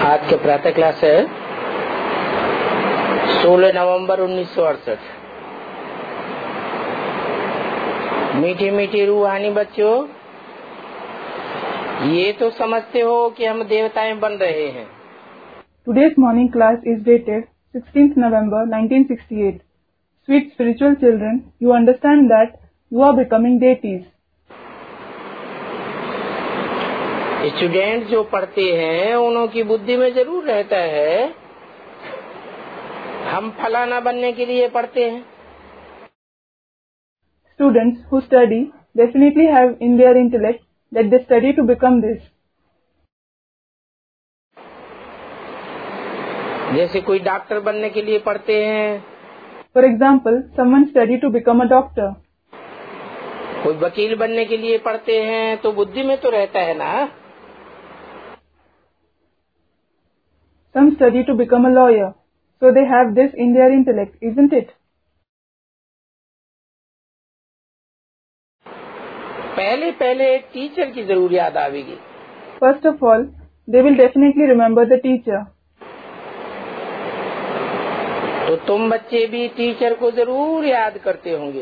आज के प्रातः क्लास है 16 नवंबर 1968। मीठी मीठी रूहानी बच्चों, ये तो समझते हो कि हम देवताएं बन रहे हैं। Today's morning class is dated 16th November 1968. Sweet spiritual children, you understand that you are becoming deities. Student जो पढ़ते हैं उनकी बुद्धि में जरूर रहता है हम फलाना बनने के लिए पढ़ते हैं। Students who study definitely have in their intellect that they study to become this. जैसे कोई डॉक्टर बनने के लिए पढ़ते हैं, For example, someone study to become a doctor. कोई वकील बनने के लिए पढ़ते हैं, तो बुद्धि में तो रहता है ना। Some study to become a lawyer, so they have this in their intellect, isn't it? पहले पहले टीचर की जरूर याद आवेगी। First of all, they will definitely remember the teacher. तो तुम बच्चे भी टीचर को जरूर याद करते होंगे,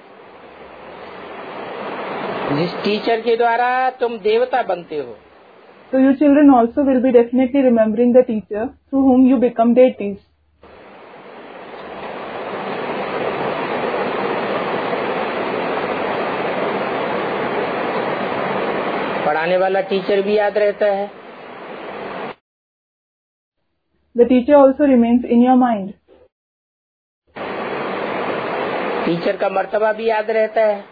जिस टीचर के द्वारा तुम देवता बनते हो। So you children also will be definitely remembering the teacher through whom you become deities. पढ़ाने वाला टीचर भी याद रहता है। The teacher also remains in your mind. Teacher का मर्तबा भी याद रहता है।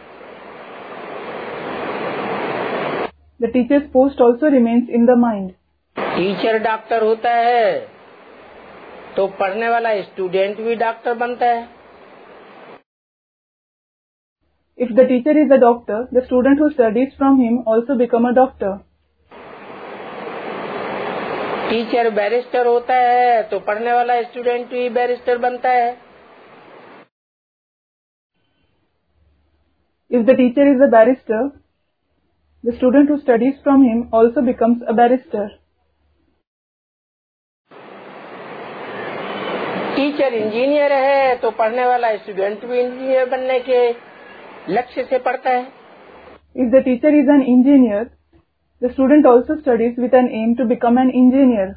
The teacher's post also remains in the mind. Teacher doctor होता है तो पढ़ने वाला स्टूडेंट भी डॉक्टर बनता है। If the teacher is a doctor, the student who studies from him also become a doctor. Teacher barrister होता है तो पढ़ने वाला स्टूडेंट भी बैरिस्टर बनता है। If the teacher is a barrister, the student who studies from him also becomes a barrister. Teacher engineer है तो पढ़ने वाला स्टूडेंट भी इंजीनियर बनने के लक्ष्य से पढ़ता है। If the teacher is an engineer, the student also studies with an aim to become an engineer.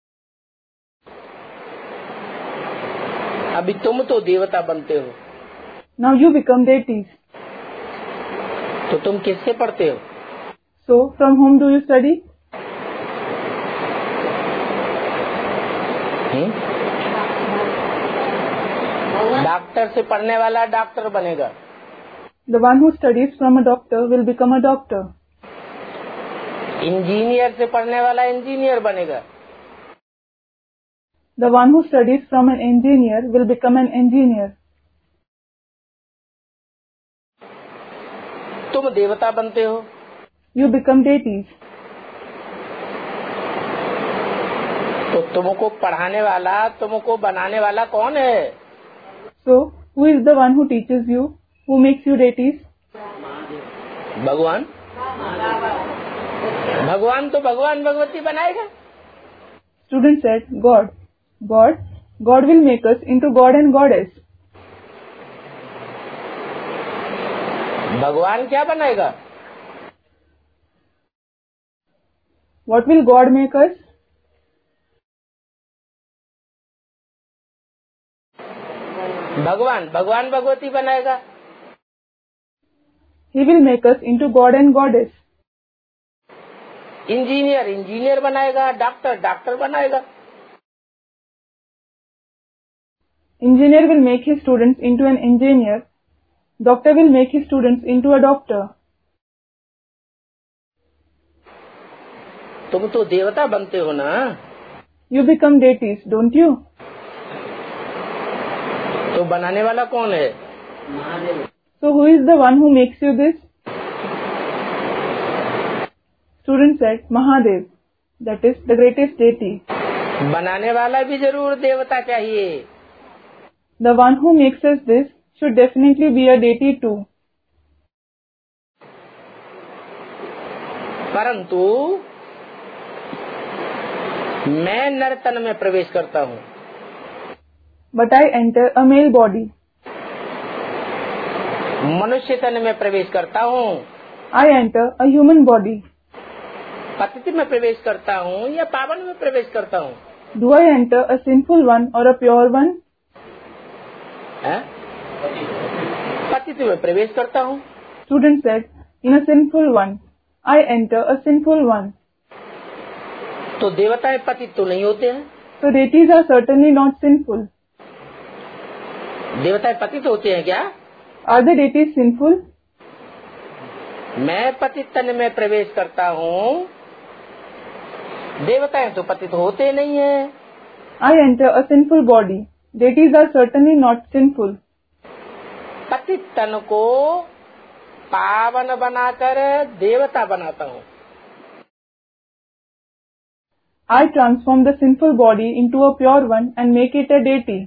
अभी तुम तो देवता बनते हो, Now you become deities. तो तुम किससे पढ़ते हो? So, from whom do you study? Doctor से पढ़ने वाला डॉक्टर बनेगा। The one who studies from a doctor will become a doctor. Engineer से पढ़ने वाला इंजीनियर बनेगा। The one who studies from an engineer will become an engineer. तुम देवता बनते हो। You become deities. तो तुमको पढ़ाने वाला, तुमको बनाने वाला कौन है? So, who is the one who teaches you, who makes you deities? भगवान। भगवान तो भगवान भगवती बनाएगा। Student said, God. God will make us into God and Goddess. भगवान क्या बनाएगा? What will God make us? भगवान भगवती बनाएगा। He will make us into God and Goddess. Engineer बनाएगा, डॉक्टर बनाएगा। Engineer will make his students into an engineer. Doctor will make his students into a doctor. तुम तो देवता बनते हो ना। You become deities, don't you? तो बनाने वाला कौन है? So who is the one who makes you this? Student said, Mahadev. That is the greatest deity. बनाने वाला भी जरूर देवता चाहिए। The one who makes us this should definitely be a deity too. परंतु मैं नर तन में प्रवेश करता हूँ। But I enter a male body. मनुष्य तन में प्रवेश करता हूँ। I enter a human body. पतित में प्रवेश करता हूँ या पावन में प्रवेश करता हूँ? Do I enter a sinful one or a pure one? पतित में प्रवेश करता हूँ। Student said, in a sinful one. I enter a sinful one. तो देवताएं पतित तो नहीं होते हैं। So deities are certainly not sinful. देवताएं पतित होते हैं क्या? Are the deities sinful? मैं पतित तन में प्रवेश करता हूँ, देवताएं तो पतित होते नहीं है। I enter a sinful body. Deities are certainly not sinful. पतित तन को पावन बनाकर देवता बनाता हूँ। I transform the sinful body into a pure one and make it a deity.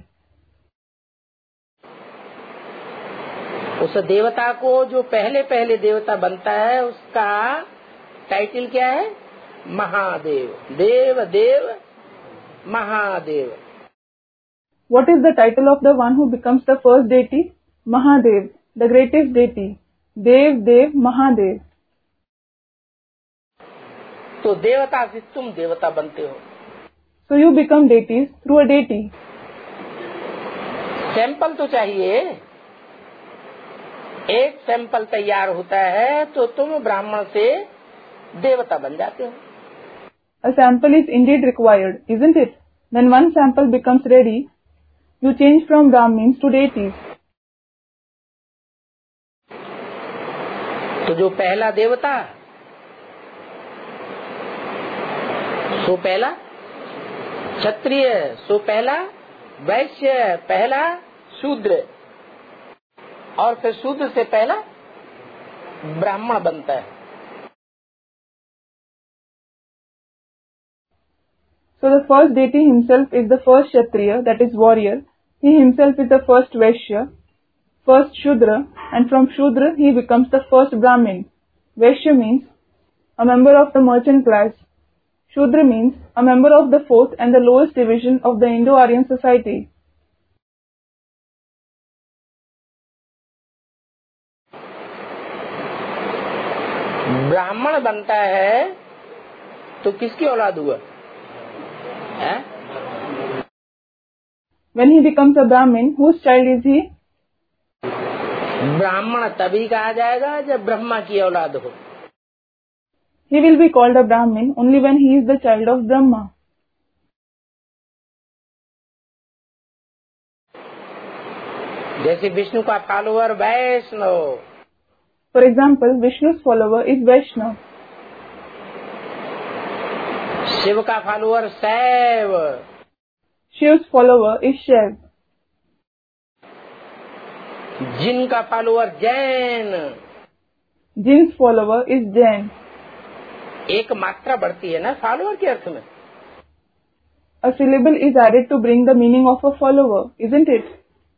उस देवता को जो पहले पहले देवता बनता है उसका टाइटल क्या है? महादेव। देव देव Mahadev. What is the title of the one who becomes the first deity? Mahadev, the greatest deity. Dev, Dev, Mahadev. तो देवता से तुम देवता बनते हो। So you become deities through a deity. Sample तो चाहिए। एक सैंपल तैयार होता है तो तुम ब्राह्मण से देवता बन जाते हो। A sample is indeed required, isn't it? When one sample becomes ready, you change from Brahmins to deities. तो जो पहला देवता सो पहला क्षत्रिय, सो पहला वैश्य, पहला शूद्र, और फिर शूद्र से पहला ब्राह्मण बनता है। So the first deity himself is the first Kshatriya, that is warrior. He himself is the first Vaishya, first Shudra, and from Shudra he becomes the first Brahmin. Vaishya means a member of the merchant class. Shudra means a member of the fourth and the lowest division of the Indo-Aryan society. ब्राह्मण बनता है तो किसकी औलाद हुआ है? When he becomes a Brahmin, whose child is he? ब्राह्मण तभी कहा जाएगा जब ब्रह्मा की औलाद हो। He will be called a Brahmin only when he is the child of Brahma. जैसे विष्णु का follower Vaishnav. For example, Vishnu's follower is Vaishnav. Shiv का follower Shaiv. Shiv's follower is Shaiv. Jin का follower Jain. Jin's follower is Jain. एक मात्रा बढ़ती है ना follower के अर्थ में। A syllable is added to bring the meaning of a follower, isn't it?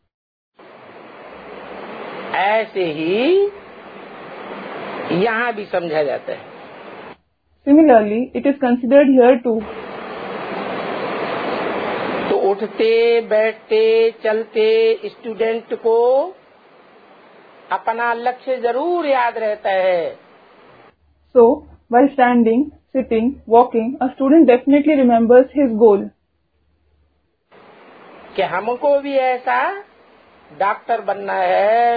ऐसे ही यहाँ भी समझा जाता है। Similarly, it is considered here too. तो उठते बैठते चलते स्टूडेंट को अपना लक्ष्य जरूर याद रहता है। So, while standing, sitting, walking, a student definitely remembers his goal. कि हमको भी ऐसा डॉक्टर बनना है,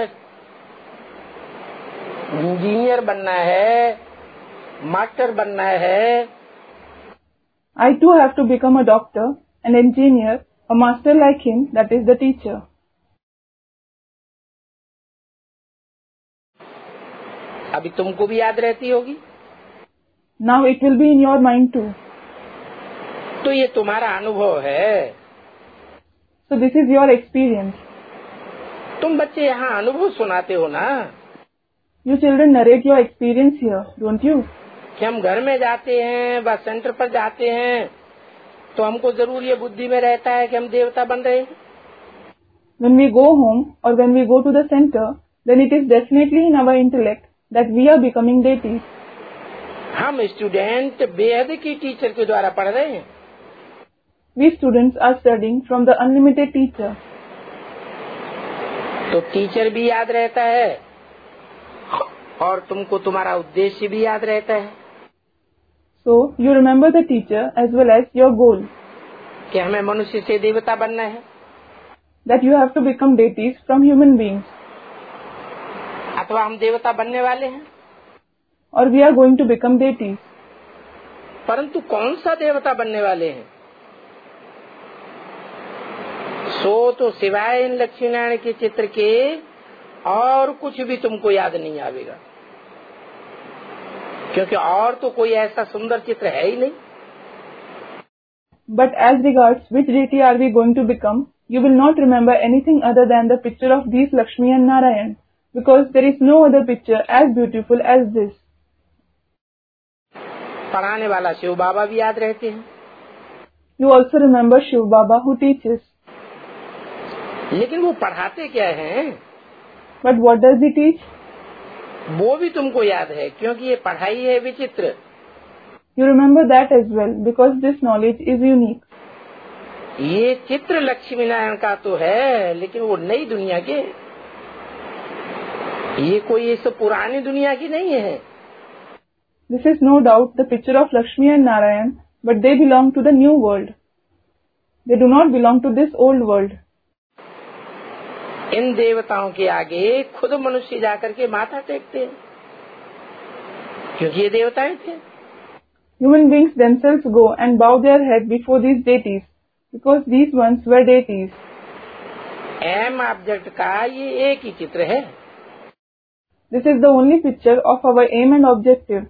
इंजीनियर बनना है, मास्टर बनना है। I too have to become a doctor, an engineer, a master like him, that is the teacher. अभी तुमको भी याद रहती होगी। Now it will be in your mind too. तो ये तुम्हारा अनुभव है। So this is your experience. तुम बच्चे यहाँ अनुभव सुनाते हो ना। You children narrate your experience here, don't you? कि हम घर में जाते हैं, बस सेंटर पर जाते हैं, तो हमको जरूर ये बुद्धि में रहता है कि हम देवता बन रहे हैं। When we go home or when we go to the center, then it is definitely in our intellect that we are becoming deities. हम स्टूडेंट बेहद की टीचर के द्वारा पढ़ रहे हैं। We students are studying from the unlimited teacher. तो teacher भी याद रहता है और तुमको तुम्हारा उद्देश्य भी याद रहता है। So you remember the teacher as well as your goal. कि हमें मनुष्य से देवता बनना है। That you have to become deities from human beings. अथवा हम देवता बनने वाले हैं। Or we are going to become deities. परंतु कौन सा देवता बनने वाले हैं? सो तो सिवाय इन लक्ष्मी नारायण के चित्र के और कुछ भी तुमको याद नहीं आवेगा, क्योंकि और तो कोई ऐसा सुंदर चित्र है ही नहीं। But as regards which deity are we going to become, you will not remember anything other than the picture of these Lakshmi and Narayan, because there is no other picture as beautiful as this. पढ़ाने वाला शिव बाबा भी याद रहते हैं। You also remember Shiv Baba who teaches. लेकिन वो पढ़ाते क्या हैं? But what does he teach? वो भी तुमको याद है, क्योंकि ये पढ़ाई है विचित्र। You remember that as well, because this knowledge is unique. ये चित्र लक्ष्मी नारायण का तो है, लेकिन वो नई दुनिया के, ये कोई इस पुरानी दुनिया की नहीं है। This is no doubt the picture of Lakshmi and Narayan, but they belong to the new world. They do not belong to this old world. इन देवताओं के आगे खुद मनुष्य जाकर के माथा टेकते हैं, क्योंकि ये देवताएं थे। Human beings themselves go and bow their head before these deities, because these ones were deities. Aim object का ये एक ही चित्र है। This is the only picture of our aim and objective.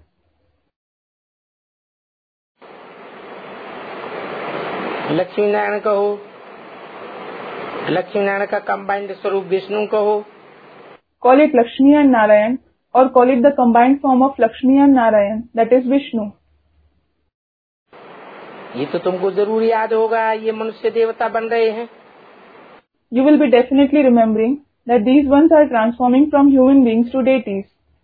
Lakshmi Narayan कहो, लक्ष्मी नारायण का कंबाइंड स्वरूप विष्णु कहो। Call it Lakshmi and Narayan, or call it the combined form of Lakshmi and Narayan, that is Vishnu. ये तो तुमको जरूर याद होगा, ये मनुष्य देवता बन रहे हैं। You will be definitely remembering that these ones are transforming from human beings to deities.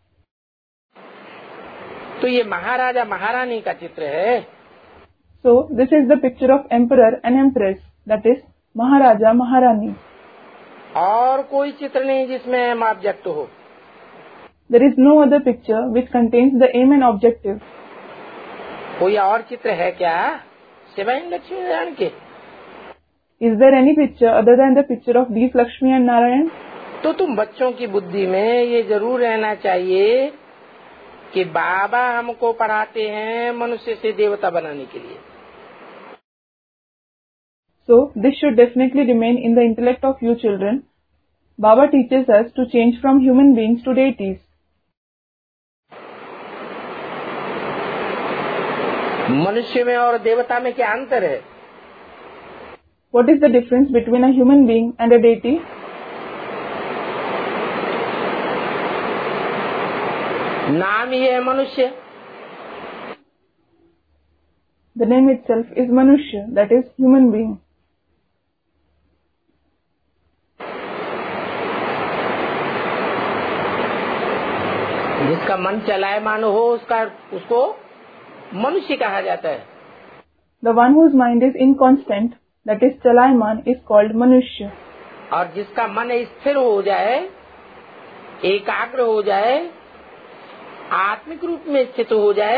तो ये महाराजा महारानी का चित्र है। So this is the picture of Emperor and Empress, that is Maharaja Maharani. और कोई चित्र नहीं जिसमें एम ऑब्जेक्ट हो। There is no other picture which contains the aim and objective. कोई और चित्र है क्या सिवाय लक्ष्मी नारायण के? Is there any picture other than the picture of these Lakshmi and Narayan? तो तुम बच्चों की बुद्धि में ये जरूर रहना चाहिए कि बाबा हमको पढ़ाते हैं मनुष्य से देवता बनाने के लिए। So this should definitely remain in the intellect of you children. Baba teaches us to change from human beings to deities. मनुष्य में और देवता में क्या अंतर है? What is the difference between a human being and a deity? नाम ही है मनुष्य। The name itself is Manushya, that is human being. जिसका मन चलायमान हो उसको मनुष्य कहा जाता है। The one whose mind is inconstant, that is Chalayman, is called Manushya. और जिसका मन स्थिर हो जाए, एकाग्र हो जाए, आत्मिक रूप में स्थित हो जाए,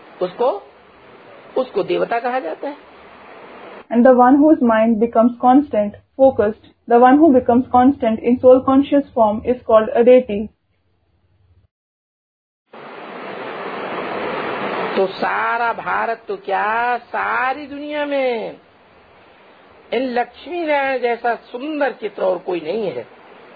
उसको देवता कहा जाता है। And the one whose mind becomes constant, focused, the one who becomes constant in soul conscious form is called a deity. तो सारा भारत तो क्या सारी दुनिया में इन लक्ष्मी नारायण जैसा सुंदर चित्र और कोई नहीं है,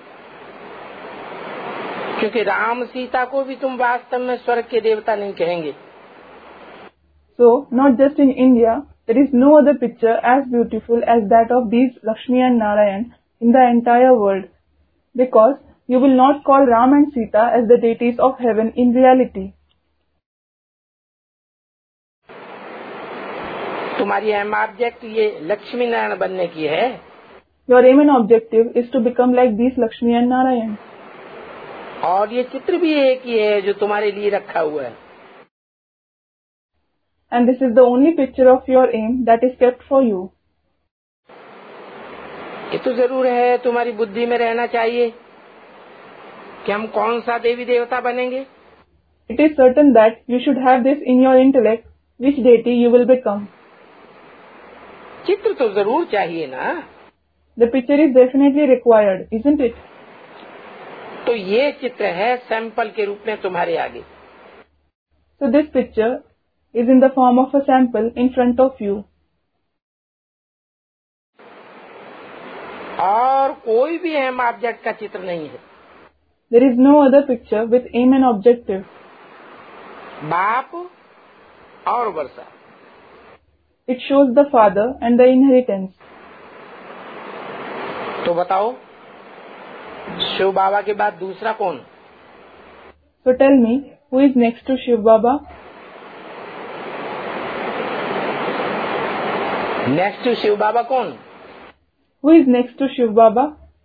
क्योंकि राम सीता को भी तुम वास्तव में स्वर्ग के देवता नहीं कहेंगे। So, not just in India, there is no other picture as beautiful as that of these Lakshmi and Narayan in the entire world, because you will not call Ram and Sita as the deities of heaven in reality. तुम्हारी aim object ये लक्ष्मी नारायण बनने की है। Your aim and objective is to become like these Lakshmi and Narayan. और ये चित्र भी एक ही है जो तुम्हारे लिए रखा हुआ है। And this is the only picture of your aim that is kept for you. ये तो जरूर है, तुम्हारी बुद्धि में रहना चाहिए कि हम कौन सा देवी देवता बनेंगे। It is certain that you should have this in your intellect, which deity you will become. चित्र तो जरूर चाहिए ना। The picture is definitely required, isn't it? तो ये चित्र है सैंपल के रूप में तुम्हारे आगे। So this picture is in the form of a sample in front of you. और कोई भी अहम ऑब्जेक्ट का चित्र नहीं है। There is no other picture with aim and objective. बाप और वर्षा। It shows the father and the inheritance. तो बताओ शिव बाबा के बाद दूसरा कौन? So tell me, who is next to Shiv Baba? Next to Shiv Baba कौन? Who is next to Shiv Baba?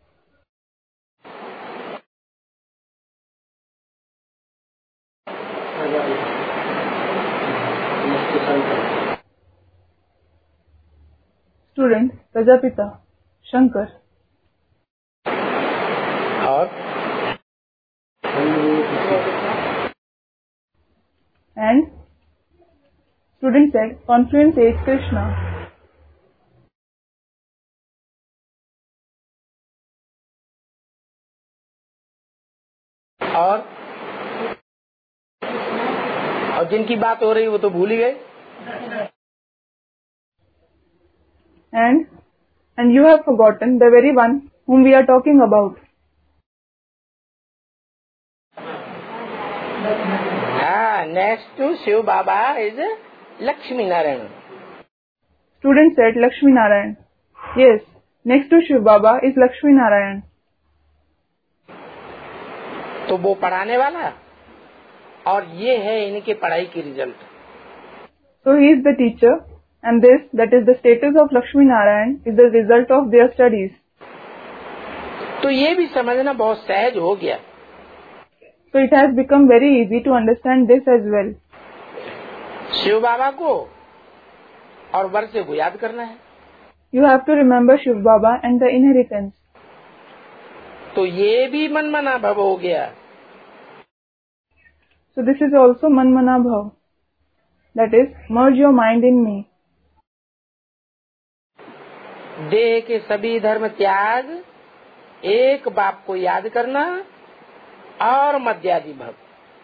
Student, Prajapita, Shankar. और And student said, confluence is Krishna. और जिनकी बात हो रही वो तो भूल ही गए। And you have forgotten the very one whom we are talking about. हाँ, next to Shiv Baba is Lakshmi Narayan. Student said Lakshmi Narayan. Yes, next to Shiv Baba is Lakshmi Narayan. तो वो पढ़ाने वाला और ये है इनके पढ़ाई की result. So he is the teacher, and this, that is the status of Lakshmi Narayan, is the result of their studies. तो ये भी समझना बहुत सहज हो गया। So it has become very easy to understand this as well. Shiv बाबा को और वर्षे को याद करना है। You have to remember Shiv Baba and the inheritance. तो ये भी मन मना भव हो गया। So this is also Manmana Bhav. That is, merge your mind in me. देह के सभी धर्म त्याग, एक बाप को याद करना और मध्यादि भव।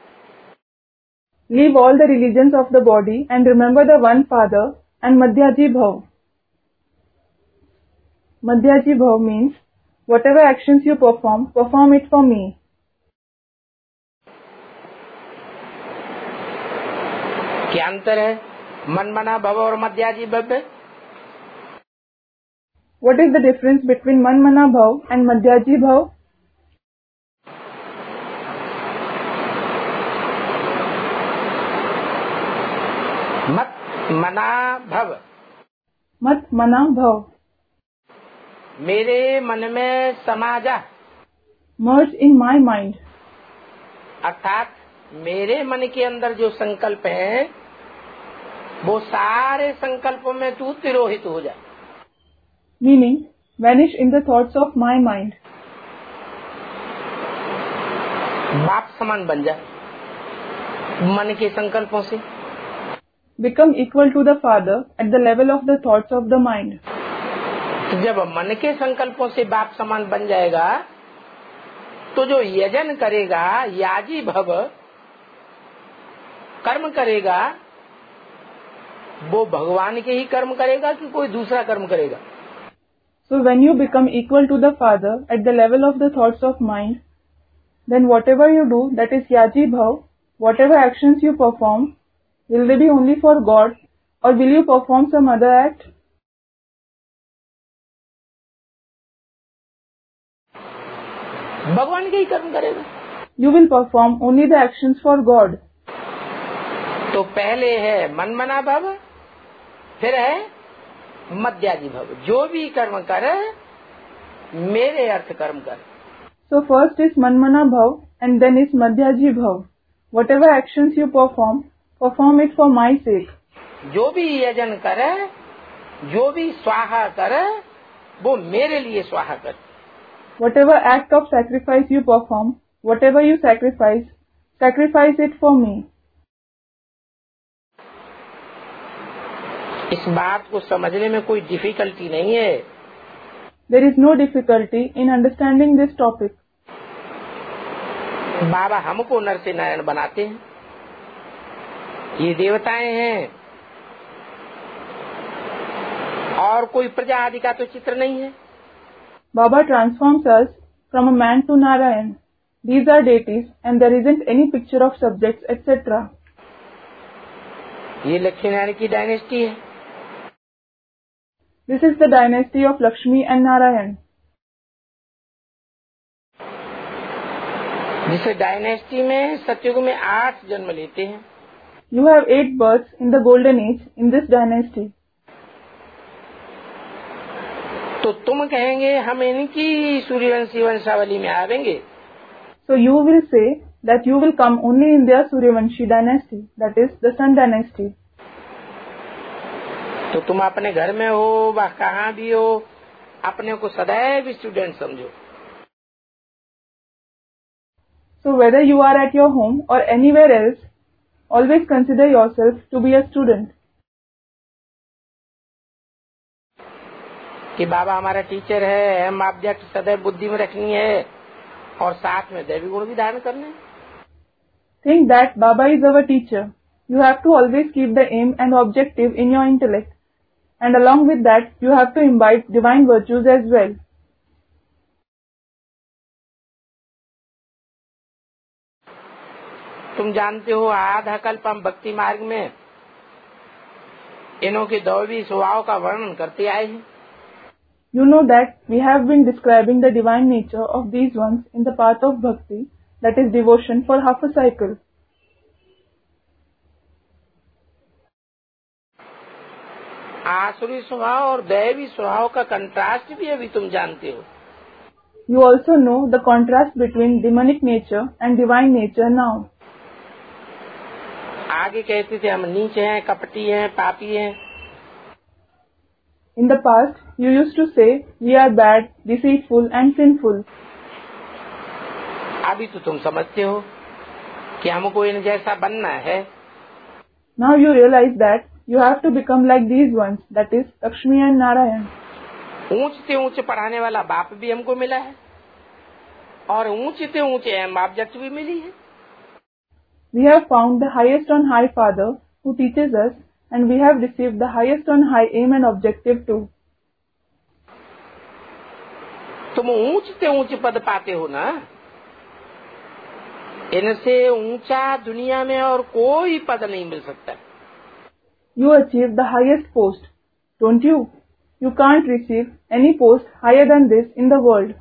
Leave all the religions of the body and remember the one Father and Madhyaji Bhav. Madhyaji Bhav means, whatever actions you perform, perform it for me. क्या अंतर है मन मना भव और मध्याजी भव? What is the difference between Manmana Bhav and Madhyaji Bhav? मत मना भव, Mat Mana Bhav. मेरे मन में समा जा, Merge in my mind. अर्थात मेरे मन के अंदर जो संकल्प हैं वो सारे संकल्पों में तू तिरोहित हो जा। Meaning, vanish in the thoughts of my mind. बाप समान बन जा मन के संकल्पों से। Become equal to the Father at the level of the thoughts of the mind. जब मन के संकल्पों से बाप समान बन जाएगा तो जो यजन करेगा, याजी भव कर्म करेगा, वो भगवान के ही कर्म करेगा कि कोई दूसरा कर्म करेगा? So when you become equal to the Father at the level of the thoughts of mind, then whatever you do, that is Yaji Bhav, whatever actions you perform, will they be only for God or will you perform some other act? भगवान के ही कर्म करेगा। You will perform only the actions for God. तो पहले है मन मना भव, फिर है मध्याजी भव। जो भी कर्म करे मेरे अर्थ कर्म कर। So first is Manmana Bhav and then is Madhyaji Bhav. Whatever actions you perform, perform it for my sake. जो भी यजन करे, जो भी स्वाहा करे, वो मेरे लिए स्वाहा कर। Whatever act of sacrifice you perform, whatever you sacrifice, sacrifice it for me. इस बात को समझने में कोई डिफिकल्टी नहीं है। There is no difficulty in understanding this topic. बाबा हमको नर से नारायण बनाते हैं, ये देवताएं हैं, और कोई प्रजा आदि का तो चित्र नहीं है। Baba transforms us from a man to Narayan. These are deities and there isn't any picture of subjects, etc. ये लक्ष्मी नारायण की डायनेस्टी है। This is the dynasty of Lakshmi and Narayan. जिस डायनेस्टी में सतयुग में 8 जन्म लेते हैं। You have 8 births in the golden age in this dynasty. तो तुम कहेंगे हम इनकी सूर्यवंशी वंशावली में आवेंगे। So you will say that you will come only in their Suryavanshi dynasty, that is the Sun dynasty. तो तुम अपने घर में हो व कहाँ भी हो, अपने को सदैव स्टूडेंट समझो। So whether you are at your home or anywhere else, always consider yourself to be a student. कि बाबा हमारा टीचर है, हम ऑब्जेक्ट सदैव बुद्धि में रखनी है और साथ में दैवी गुण भी धारण करने। Think that Baba is our teacher. You have to always keep the aim and objective in your intellect, and along with that, you have to imbibe divine virtues as well. तुम जानते हो आधा कल्प हम भक्ति मार्ग में इन्हों के दैवी स्वभाव का वर्णन करते आए हैं। You know that we have been describing the divine nature of these ones in the path of bhakti, that is devotion, for half a cycle. आसुरी स्वभाव और दैवी स्वभाव का कंट्रास्ट भी अभी तुम जानते हो। You also know the contrast between demonic nature and divine nature now. आगे कहते थे हम नीच हैं, कपटी हैं, पापी हैं। In the past, you used to say we are bad, deceitful and sinful. अभी तो तुम समझते हो कि हमको इन जैसा बनना है। Now you realize that you have to become like these ones, that is Lakshmi and Narayan. ऊंच से ऊंच पढ़ाने वाला बाप भी हमको मिला है और ऊंचे से ऊंचे एम ऑब्जेक्ट भी मिली है। We have found the highest on high Father who teaches us, and we have received the highest on high aim and objective too. तुम ऊंच से ऊंच पद पाते हो ना, इनसे ऊंचा दुनिया में और कोई पद नहीं मिल सकता। You achieve the highest post, don't you? You can't receive any post higher than this in the world.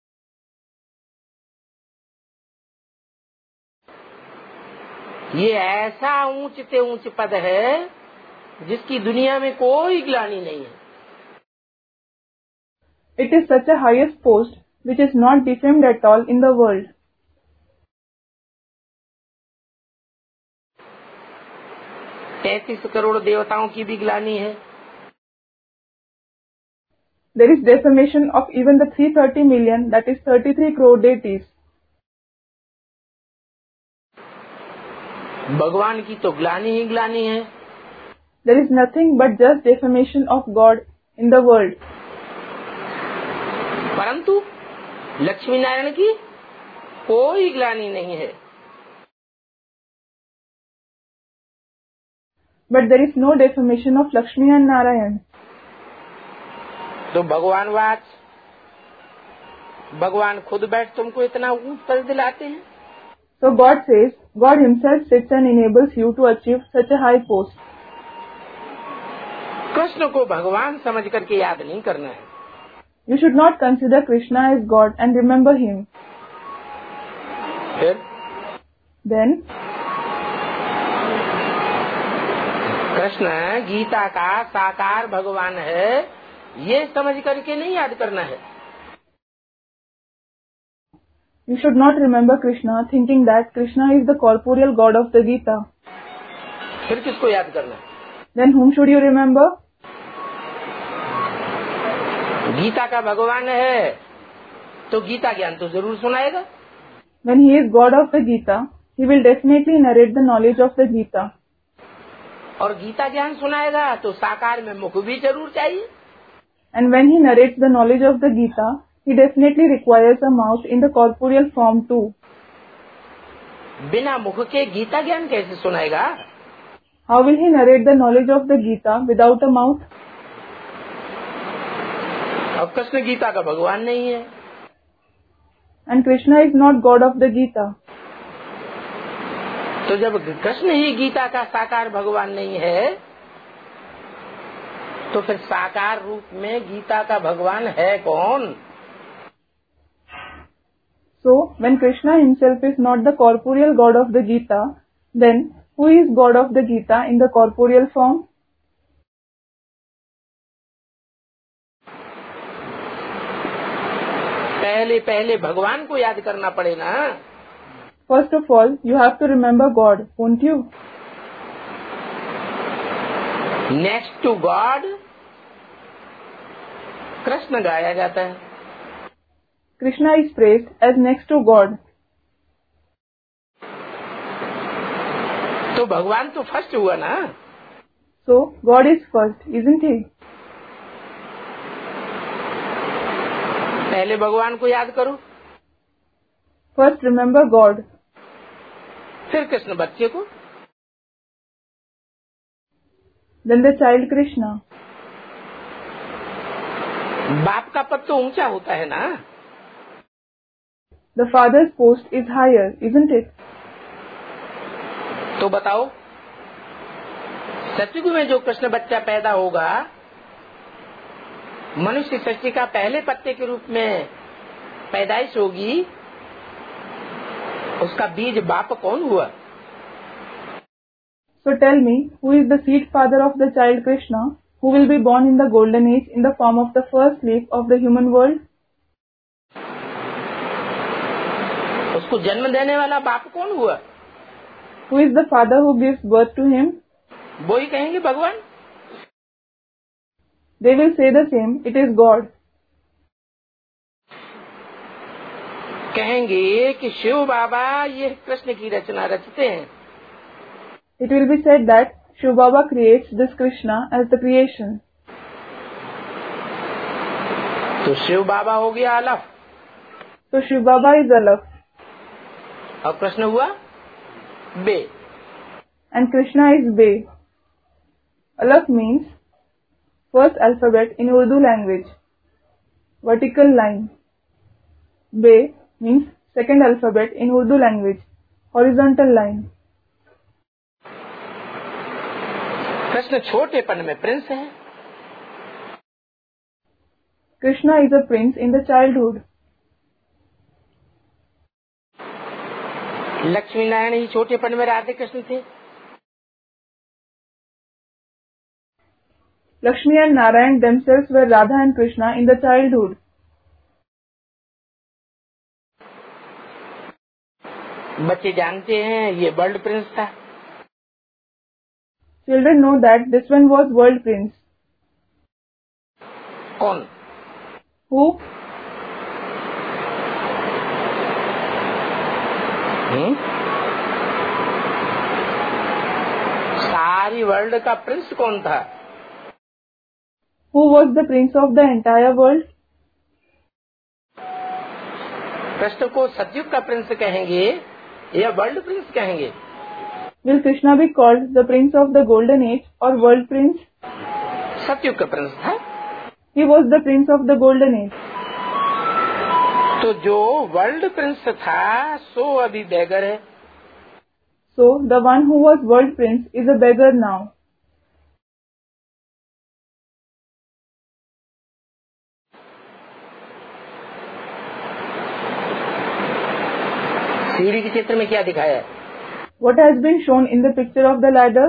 ये ऐसा ऊंच से ऊंच पद है जिसकी दुनिया में कोई ग्लानि नहीं है। It is such a highest post which is not defamed at all in the world. तैतीस करोड़ देवताओं की भी ग्लानि है। There is defamation of even the 330 million, that is 33 crore deities. भगवान की तो ग्लानि ही ग्लानि है। There is nothing but just defamation of God in the world. परंतु लक्ष्मी नारायण की कोई ग्लानि नहीं है। But there is no defamation of Lakshmi and Narayan. तो भगवान वाच, भगवान खुद बैठ तुमको इतना ऊंच पद दिलाते हैं। So God says, God himself sits and enables you to achieve such a high post. Krishna को भगवान समझ करके याद नहीं करना है। You should not consider Krishna as God and remember him. फिर Then, कृष्ण गीता का साकार भगवान है, ये समझ करके नहीं याद करना है। you should not remember Krishna thinking that Krishna is the corporeal God of the Gita. फिर किसको याद करना है? Then whom should you remember? Gita का भगवान है तो गीता ज्ञान तो जरूर सुनाएगा। When he is God of the Gita, he will definitely narrate the knowledge of the Gita. और गीता ज्ञान सुनाएगा तो साकार में मुख भी जरूर चाहिए। And when he narrates the knowledge of the Gita, he definitely requires a mouth in the corporeal form too. बिना मुख के गीता ज्ञान कैसे सुनाएगा? How will he narrate the knowledge of the Gita without a mouth? अब कृष्ण गीता का भगवान नहीं है। And Krishna is not God of the Gita. तो जब कृष्ण ही गीता का साकार भगवान नहीं है तो फिर साकार रूप में गीता का भगवान है कौन? So, when Krishna himself is not the corporeal God of the Gita, then who is God of the Gita in the corporeal form? पहले पहले भगवान को याद करना पड़े ना। First of all, you have to remember God, won't you? Next to God Krishna गाया जाता है। Krishna is praised as next to God. तो भगवान तो फर्स्ट हुआ ना। So, God is first, isn't he? पहले भगवान को याद करो, First remember God, फिर कृष्ण बच्चे को, then the child Krishna. बाप का पद तो ऊंचा होता है ना। The father's post is higher, isn't it? तो बताओ, सतयुग में जो कृष्ण बच्चा पैदा होगा, मनुष्य सृष्टि का पहले पत्ते के रूप में पैदाइश होगी, उसका बीज बाप कौन हुआ? So tell me, who is the seed father of the child Krishna, who will be born in the golden age in the form of the first leaf of the human world? उसको जन्म देने वाला बाप कौन हुआ? Who is the father who gives birth to him? वो ही कहेंगे भगवान। They will say the same, it is God. कहेंगे कि शिव बाबा ये कृष्ण की रचना रचते हैं। It will be said that Shiv Baba creates this Krishna as the creation. तो शिव बाबा हो गया अलफ, So Shiv Baba is Alaf और कृष्ण हुआ बे। and Krishna is Be. Alaf means first alphabet in Urdu language, vertical line. Be means second alphabet in Urdu language, horizontal line. Krishna छोटेपन में Prince है, Krishna is a prince in the childhood. Lakshmi Narayan ही छोटेपन में राधे कृष्ण थे। Lakshmi and Narayan themselves were Radha and Krishna in the childhood. बच्चे जानते हैं ये world prince था। Children know that this one was world prince. कौन? Who? सारी वर्ल्ड का प्रिंस कौन था? Who was the prince of the entire world? Krishna को सतयुग का प्रिंस कहेंगे या वर्ल्ड प्रिंस कहेंगे? Will Krishna be called the prince of the golden age or world prince? सतयुग का प्रिंस था। He was the prince of the golden age. तो जो वर्ल्ड प्रिंस था सो अभी बेगर है। So the one who was world prince is a beggar now. सीढ़ी के चित्र में क्या दिखाया है? What has been shown in the picture of the ladder?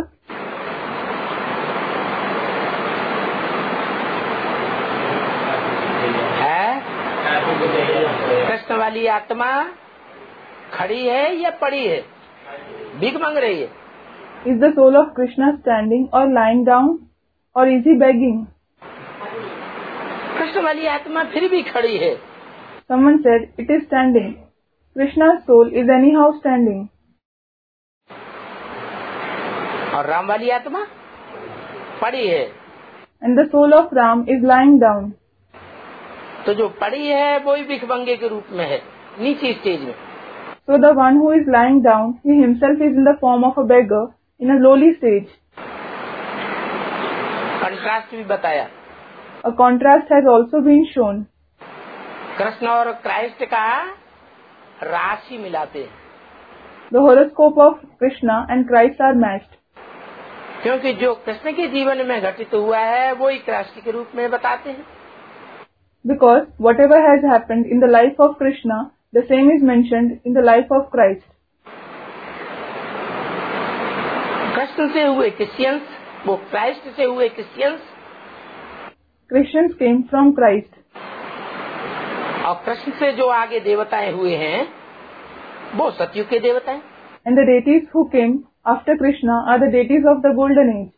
Krishna वाली आत्मा खड़ी है या पड़ी है? भीख मांग रही है। Is the soul of Krishna standing or lying down, or is he begging? Krishna वाली आत्मा फिर भी खड़ी है। Someone said, it is standing. Krishna's soul is anyhow standing. और राम वाली आत्मा पड़ी है। And the soul of Ram is lying down. तो जो पड़ी है वो ही भिखमंगे के रूप में है, नीचे स्टेज में। So the one who is lying down, he himself is in the form of a beggar in a lowly stage. Contrast भी बताया। A contrast has also been shown. Krishna और क्राइस्ट का राशि मिलाते हैं, The horoscope of Krishna and Christ are matched. क्योंकि जो कृष्ण के जीवन में घटित हुआ है वो ही क्राइस्ट के रूप में बताते हैं। Because whatever has happened in the life of Krishna, the same is mentioned in the life of Christ. Krishna से हुए क्रिश्चियंस, वो क्राइस्ट से हुए Christians, Christians came from Christ. और कृष्ण से जो आगे देवताएं हुए हैं वो सतयुग के देवता हैं। And the deities who came after Krishna are the deities of the golden age.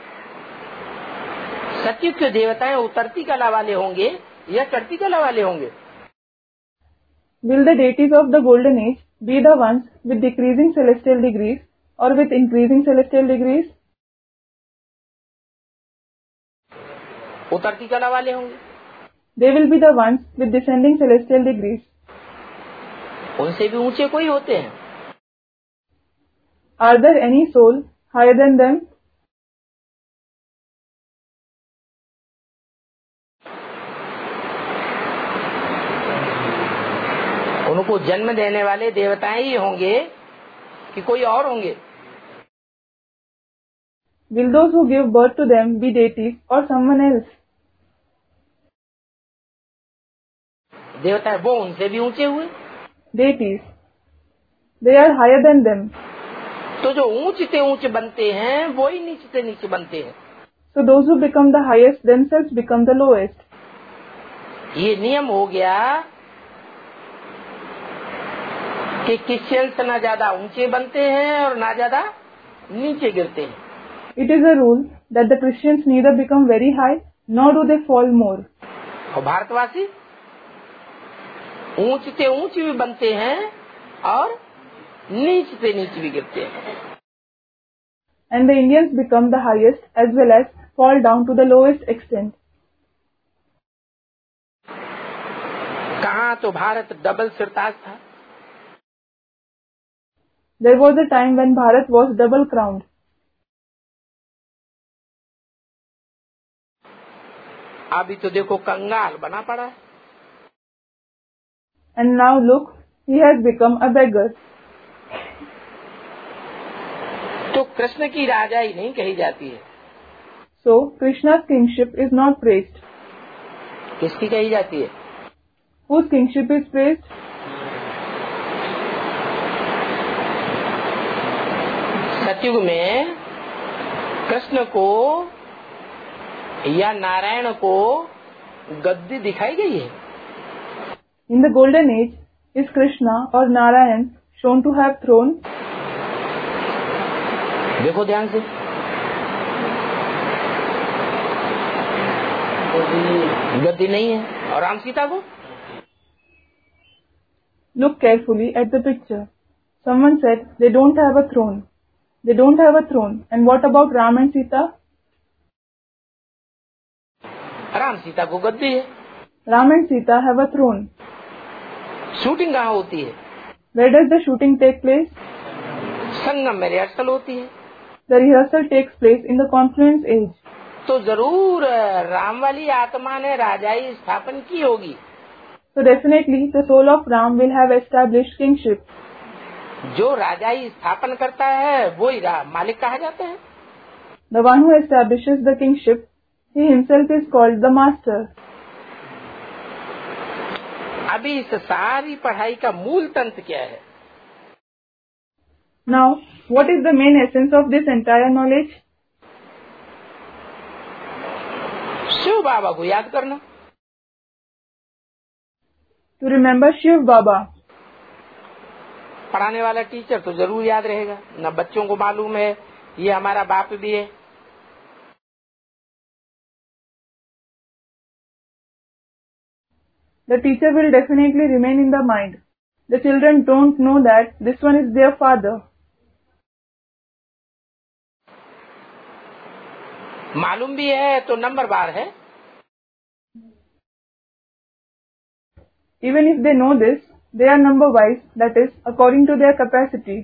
सतयुग के देवताएं उतरती कला वाले होंगे या चढ़ती कला वाले होंगे? Will the deities of the golden age be the ones with decreasing celestial degrees or with increasing celestial degrees? उतरती कला वाले होंगे। They will be the ones with descending celestial degrees. उनसे भी ऊंचे कोई होते हैं? Are there any soul higher than them? उनको जन्म देने वाले देवताएं ही होंगे कि कोई और होंगे? Will those who give birth to them be deities or someone else? देवता वो उनसे भी ऊंचे हुए। Deities. They are higher than them. तो जो ऊंच से ऊंच बनते हैं वो ही नीचे से नीचे बनते हैं। So those who become the highest themselves become the lowest. ये नियम हो गया कि क्रिश्चियंस ना ज्यादा ऊंचे बनते हैं और ना ज्यादा नीचे गिरते हैं। It is a rule that the Christians neither become very high nor do they fall more. और भारतवासी ऊंच से ऊंच भी बनते हैं और नीच से नीच भी गिरते हैं। And the Indians become the highest as well as fall down to the lowest extent. कहाँ तो भारत डबल सिरताज था। There was a time when Bharat was double crowned. अभी तो देखो कंगाल बना पड़ा है। And now look, he has become a beggar. तो कृष्ण की राजाई नहीं कही जाती है। So Krishna's kingship is not praised. किसकी कही जाती है? Whose kingship is praised? सतयुग में कृष्ण को या नारायण को गद्दी दिखाई गई है। In the golden age, is Krishna or Narayan shown to have throne? देखो ध्यान से, गद्दी नहीं है। और राम सीता को Look carefully at the picture. Someone said they don't have a throne. They don't have a throne. And what about Ram and Sita? Ram Sita को गद्दी है। Ram and Sita have a throne. Shooting कहाँ होती है? Where does the shooting take place? संगम में rehearsal होती है। The rehearsal takes place in the confluence age. तो जरूर राम वाली आत्मा ने राजाई स्थापन की होगी। So definitely the soul of Ram will have established kingship. जो राजाई स्थापन करता है वो ही मालिक कहा जाता है। The one who establishes the kingship, he himself is called the master. अभी इस सारी पढ़ाई का मूल तंत्र क्या है? Now, what is the main essence of this entire knowledge? Shiv बाबा को याद करना। To remember Shiv Baba. पढ़ाने वाला टीचर तो जरूर याद रहेगा, न बच्चों को मालूम है ये हमारा बाप भी है। the teacher will definitely remain in the mind. The children don't know that this one is their father. मालूम भी है तो नंबरवार है. Even if they know this, they are number wise, that is, according to their capacity.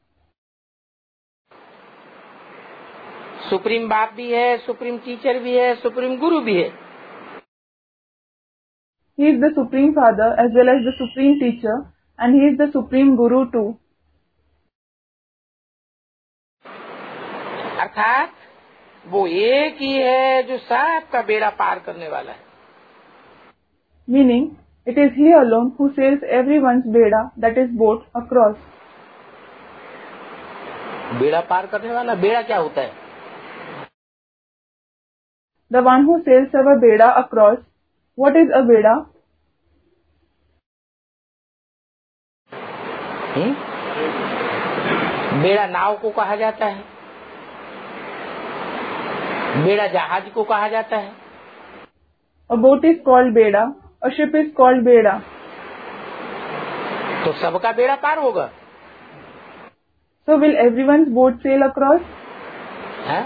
Supreme बाप भी है, supreme teacher भी है, सुप्रीम गुरु भी है. He is the supreme father as well as the supreme teacher, and he is the supreme guru too. अर्थात वो एक ही है जो सबका बेड़ा पार करने वाला है. Meaning, it is he alone who sails everyone's beda, that is boat, across. बेड़ा पार करने वाला. बेड़ा क्या होता है? The one who sails our beda across. What is a beda? बेड़ा नाव को कहा जाता है, बेड़ा जहाज को कहा जाता है. A boat is called beda, a ship is called beda. तो सबका बेड़ा पार होगा. So will everyone's boat sail across? है?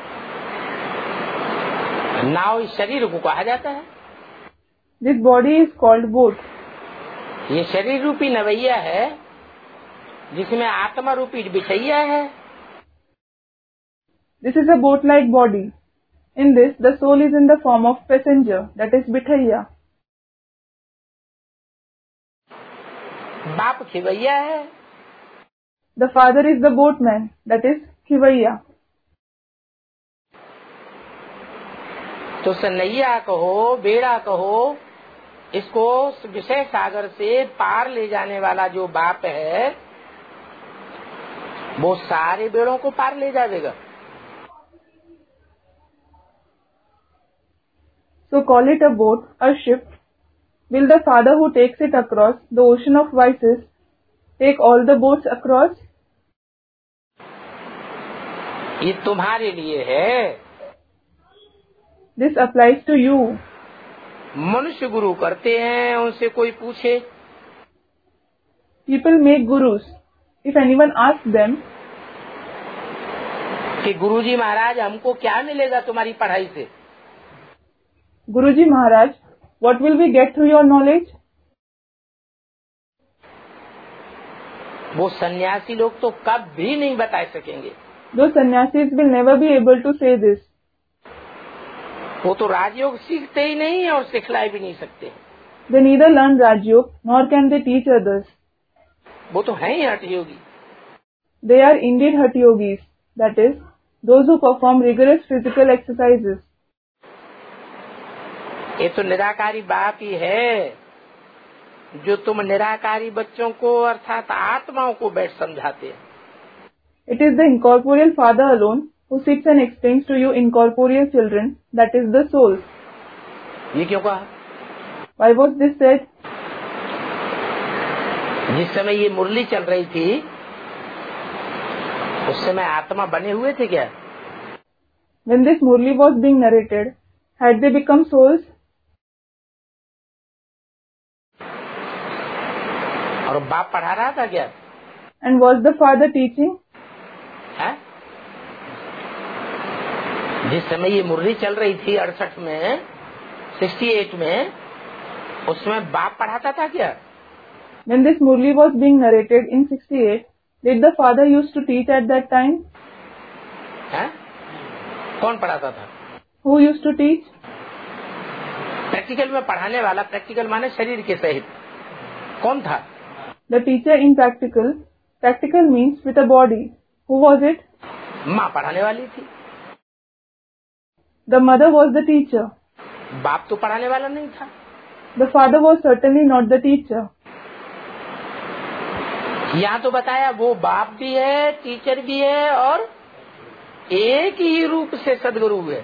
नाव इस शरीर को कहा जाता है. This body is called boat. ये शरीर रूपी नवैया है जिसमें आत्मा रूपी बिछैया है. This is a boat-like body. In this, the soul is in the form of passenger, that is Bithaiya. बाप खिवैया है. The father is the boatman, that is Khivaiya. तो सनैया कहो, बेड़ा कहो, इसको विषय सागर से पार ले जाने वाला जो बाप है वो सारे बेड़ों को पार ले जाएगा. So call it a boat, a ship. Will the father who takes it across the ocean of vices take all the boats across? ये तुम्हारे लिए है. This applies to you. मनुष्य गुरु करते हैं, उनसे कोई पूछे. People make gurus. If anyone asks them कि गुरुजी महाराज हमको क्या मिलेगा तुम्हारी पढ़ाई से, Guruji Maharaj, what will we get through your knowledge? वो सन्यासी लोग तो कभी नहीं बता सकेंगे. Those sannyasis will never be able to say this. वो तो राजयोग सीखते ही नहीं और सिखला भी नहीं सकते. They neither learn Rajयोग nor can they teach others. वो तो हैं ही हठ योगी. They are indeed Hatha Yogis, that is, those who perform rigorous physical exercises. ये तो निराकारी बाप ही है जो तुम निराकारी बच्चों को अर्थात आत्माओं को बैठ समझाते हैं. It is the incorporeal father alone who sits and explains to you incorporeal children, that is the souls. ये क्यों कहा? Why was this said? जिस समय ये मुरली चल रही थी उस समय आत्मा बने हुए थे क्या? When this Murli was being narrated, had they become souls? और बाप पढ़ा रहा था क्या? And was the father teaching? है? जिस समय ये मुरली चल रही थी 68 में, 68 में, उसमें बाप पढ़ाता था क्या? When this Murli was being narrated in 68, did the father used to teach at that time? है? कौन पढ़ाता था? Who used to teach? Practical में पढ़ाने वाला, प्रैक्टिकल माने शरीर के सहित, कौन था? The teacher in practical. Practical means with a body. Who was it? माँ पढ़ाने वाली थी. The mother was the teacher. बाप तो पढ़ाने वाला नहीं था. The father was certainly not the teacher. यहाँ तो बताया वो बाप भी है, टीचर भी है और एक ही रूप से सदगुरु है.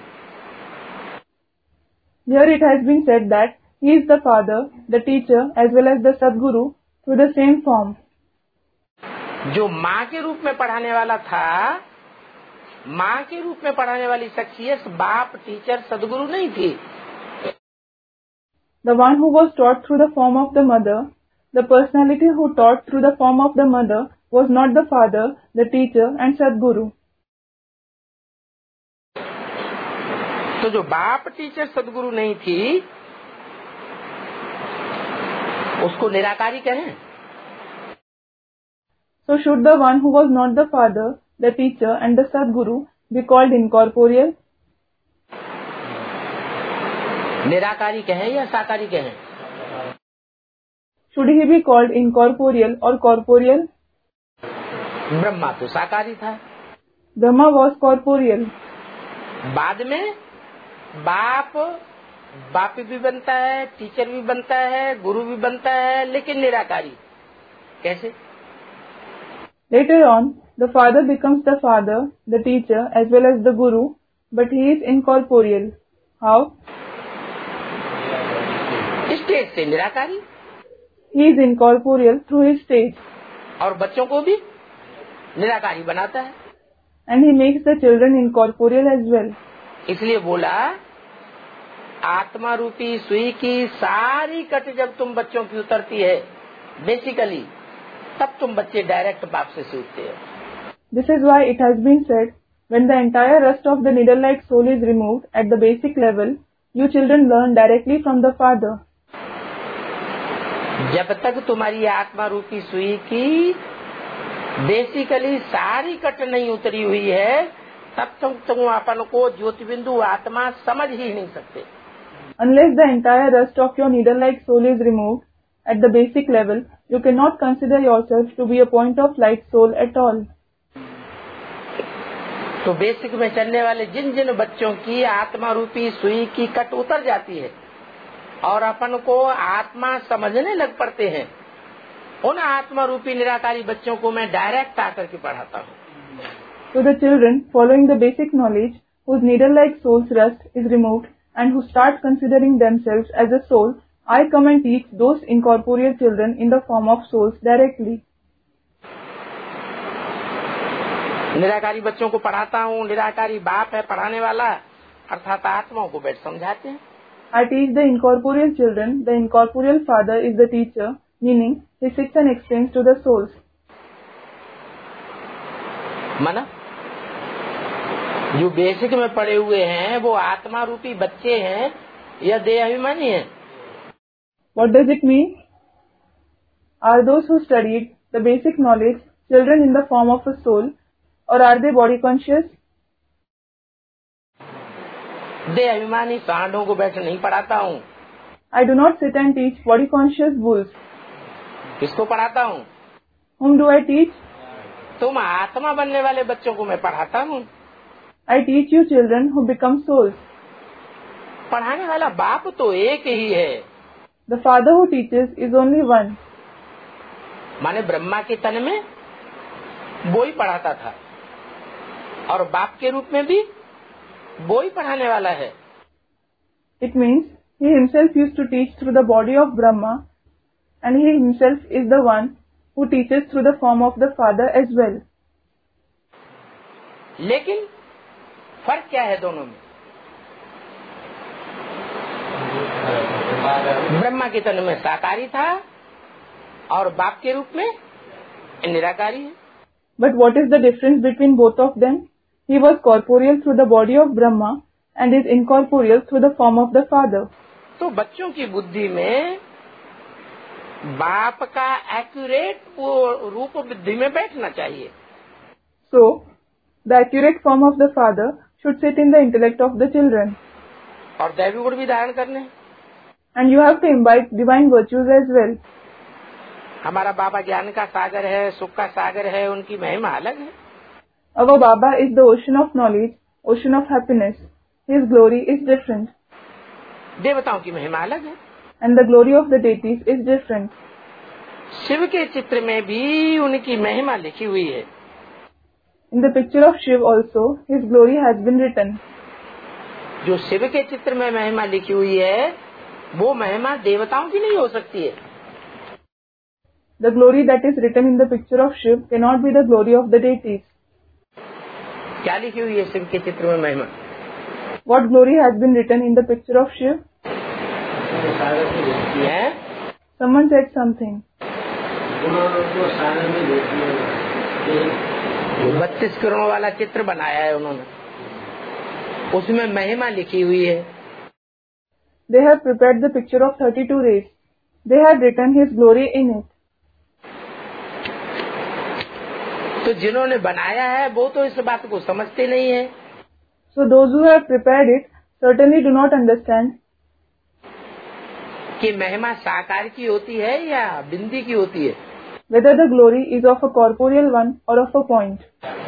Here it has been said that he is the father, the teacher as well as the Sadguru through the same form. जो माँ के रूप में पढ़ाने वाला था, माँ के रूप में पढ़ाने वाली शख्सियत बाप, टीचर, सदगुरु नहीं थी. The one who was taught through the form of the mother, the personality who taught through the form of the mother was not the father, the teacher and Sadguru. तो जो बाप टीचर सदगुरु नहीं थी उसको निराकारी कहें? So should the one who was not the father, the teacher and the Sadguru be called incorporeal? निराकारी कहें या साकारी कहें? Should he be called incorporeal or corporeal? Brahma तो साकारी था, Brahma was corporeal. बाद में बाप भी बनता है, टीचर भी बनता है, गुरु भी बनता है, लेकिन निराकारी कैसे? Later on, the father becomes the father, the teacher as well as the guru, but he is incorporeal. How? Stage से निराकारी, He is incorporeal through his stage, और बच्चों को भी निराकारी बनाता है। and he makes the children incorporeal as well. इसलिए बोला आत्मा रूपी सुई की सारी कट जब तुम बच्चों की उतरती है बेसिकली, तब तुम बच्चे डायरेक्ट बाप से सीखते हो। This is why it has been said, when the entire rust of the needle-like soul is removed at the basic level, you children learn directly from the father. जब तक तुम्हारी आत्मा रूपी सुई की बेसिकली सारी कट नहीं उतरी हुई है, तब तक तुम अपन को ज्योति बिंदु आत्मा समझ ही नहीं सकते। Unless the entire rust of your needle-like soul is removed at the basic level, you cannot consider yourself to be a point of light soul at all. तो बेसिक में चलने वाले जिन जिन बच्चों की आत्मा रूपी सुई की कट उतर जाती है और अपन को आत्मा समझने लग पड़ते हैं, उन आत्मा रूपी निराकारी बच्चों को मैं डायरेक्ट आकर के पढ़ाता हूँ। To the children following the basic knowledge, whose needle-like soul's rust is removed and who start considering themselves as a soul, I come and teach those incorporeal children in the form of souls directly. निराकारी बच्चों को पढ़ाता हूँ, निराकारी बाप है पढ़ाने वाला, अर्थात आत्माओं को बैठ समझाते हैं। I teach the incorporeal children, the incorporeal father is the teacher, meaning he sits and explains to the souls. माना जो बेसिक में पढ़े हुए हैं वो आत्मा रूपी बच्चे हैं या देहाभिमानी हैं? What does it mean? Are those who studied the basic knowledge children in the form of a soul, or are they body conscious? देहाभिमानी सांडों को बैठ नहीं पढ़ाता हूँ। I do not sit and teach body conscious bulls. किसको पढ़ाता हूँ? Whom do I teach? तुम आत्मा बनने वाले बच्चों को मैं पढ़ाता हूँ। I teach you children who become souls. पढ़ाने वाला बाप तो एक ही है। The father who teaches is only one. माने ब्रह्मा के तन में वो ही पढ़ाता था और बाप के रूप में भी वो ही पढ़ाने वाला है। It means he himself used to teach through the body of Brahma, and he himself is the one who teaches through the form of the father as well. लेकिन फर्क क्या है दोनों में? ब्रह्मा के तन में साकारी था और बाप के रूप में निराकारी है। But what is the difference between both of them? He was corporeal through the body of Brahma and is incorporeal through the form of the father. तो बच्चों की बुद्धि में बाप का एक्यूरेट वो रूप बुद्धि में बैठना चाहिए। So, the accurate form of the father should sit in the intellect of the children. और दैवी गुण भी धारण करने। And you have to imbibe divine virtues as well. हमारा बाबा ज्ञान का सागर है, सुख का सागर है, उनकी महिमा अलग है। Our Baba is the ocean of knowledge, ocean of happiness. His glory is different. देवताओं की महिमा अलग है। And the glory of the deities is different. Shiv के चित्र में भी उनकी महिमा लिखी हुई है। In the picture of Shiv also, his glory has been written. जो शिव के चित्र में महिमा लिखी हुई है वो महिमा देवताओं की नहीं हो सकती है। The glory that is written in the picture of Shiv cannot be the glory of the deities. क्या लिखी हुई है शिव के चित्र में महिमा? What glory has been written in the picture of Shiv? है। Someone said something. 32 करोड़ वाला चित्र बनाया है उन्होंने, उसमें महिमा लिखी हुई है। They have prepared the picture of 32 rays. They have written His glory in it. तो जिन्होंने बनाया है वो तो इस बात को समझते नहीं है। So those who have prepared it certainly do not understand कि महिमा साकार की होती है या बिंदी की होती है। whether the glory is of a corporeal one or of a point.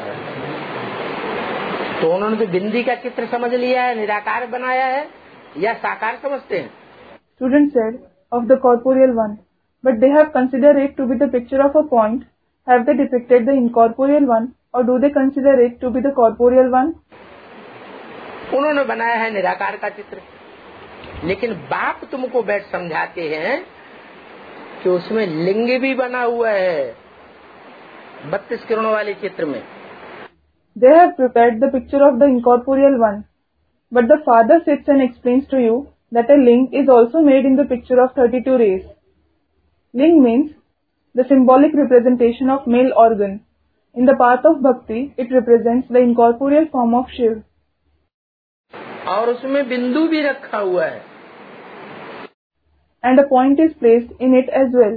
तो उन्होंने तो बिंदी का चित्र समझ लिया है, निराकार बनाया है, या साकार समझते हैं? Student said of the corporeal one, but they have considered it to be the picture of a point. Have they depicted the incorporeal one, or do they consider it to be the corporeal one? उन्होंने बनाया है निराकार का चित्र, लेकिन बाप तुमको बैठ समझाते हैं कि उसमें लिंग भी बना हुआ है 32 किरणों वाले चित्र में। They have prepared the picture of the incorporeal one, but the Father sits and explains to you that a ling is also made in the picture of 32 rays. Ling means the symbolic representation of male organ. In the path of bhakti, it represents the incorporeal form of Shiv. और उसमें बिंदु भी रखा हुआ है, And a point is placed in it as well.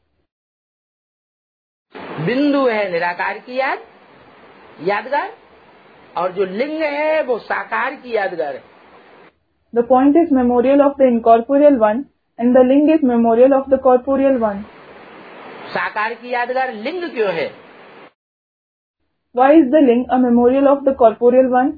बिंदु है निराकार की यादगार, और जो लिंग है वो साकार की यादगार है। The point is memorial of the incorporeal one, and the ling is memorial of the corporeal one. साकार की यादगार लिंग क्यों है? Why is the ling a memorial of the corporeal one?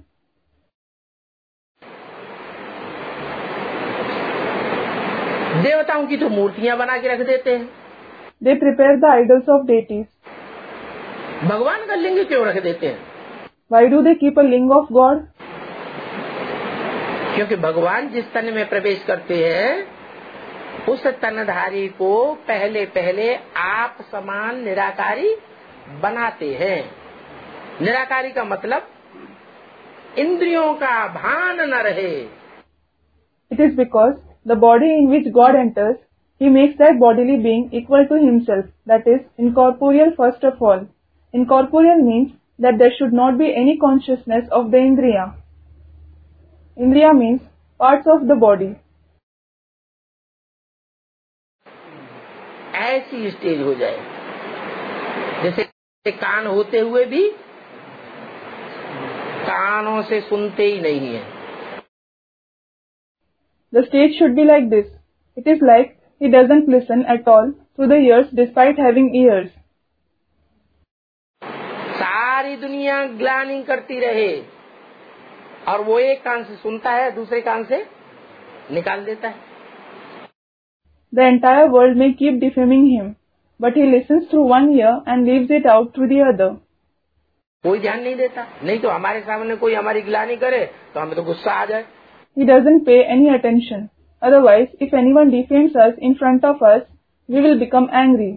देवताओं की तो मूर्तियां बना के रख देते हैं, They prepare the idols of deities. भगवान का लिंग क्यों रख देते हैं? Why do they keep a ling of God? क्योंकि भगवान जिस तन में प्रवेश करते हैं उस तनधारी को पहले पहले आप समान निराकारी बनाते हैं। निराकारी का मतलब इंद्रियों का भान न रहे। It is because the body in which God enters, He makes that bodily being equal to Himself, that is, incorporeal first of all. Incorporeal means that there should not be any consciousness of the Indriya. Indriya means parts of the body. ऐसी stage हो जाए जैसे कान होते हुए भी कानों से सुनते ही नहीं है। The stage should be like this. It is like he doesn't listen at all through the ears despite having ears. सारी दुनिया ग्लानि करती रहे और वो एक कान से सुनता है, दूसरे कान से निकाल देता है। The entire world may keep defaming him, but he listens through one ear and leaves it out through the other. कोई ध्यान नहीं देता, नहीं तो हमारे सामने कोई हमारी ग्लानि करे तो हमें तो गुस्सा आ जाए। He doesn't pay any attention. Otherwise, if anyone defames us in front of us, we will become angry.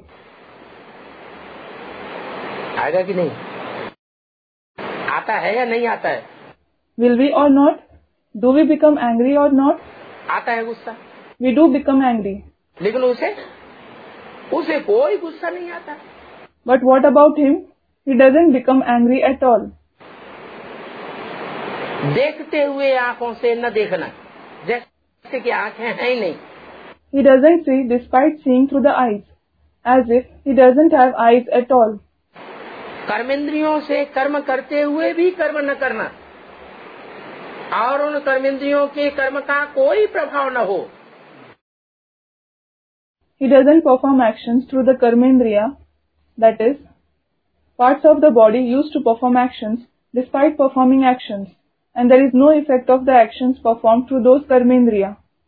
आएगा कि नहीं? आता है या नहीं आता है? Will we or not? Do we become angry or not? आता है गुस्सा, We do become angry. लेकिन उसे कोई गुस्सा नहीं आता। But what about him? He doesn't become angry at all. देखते हुए आंखों से न देखना, जैसे कि आंखें हैं ही नहीं। He doesn't see despite seeing through the eyes, as if he doesn't have eyes at all. कर्मेंद्रियों से कर्म करते हुए भी कर्म न करना और उन कर्मेंद्रियों के कर्म का कोई प्रभाव न हो। He doesn't perform actions through the karmendriya, that is, parts of the body used to perform actions despite performing actions, and there is no effect of the actions performed through those karmendriya.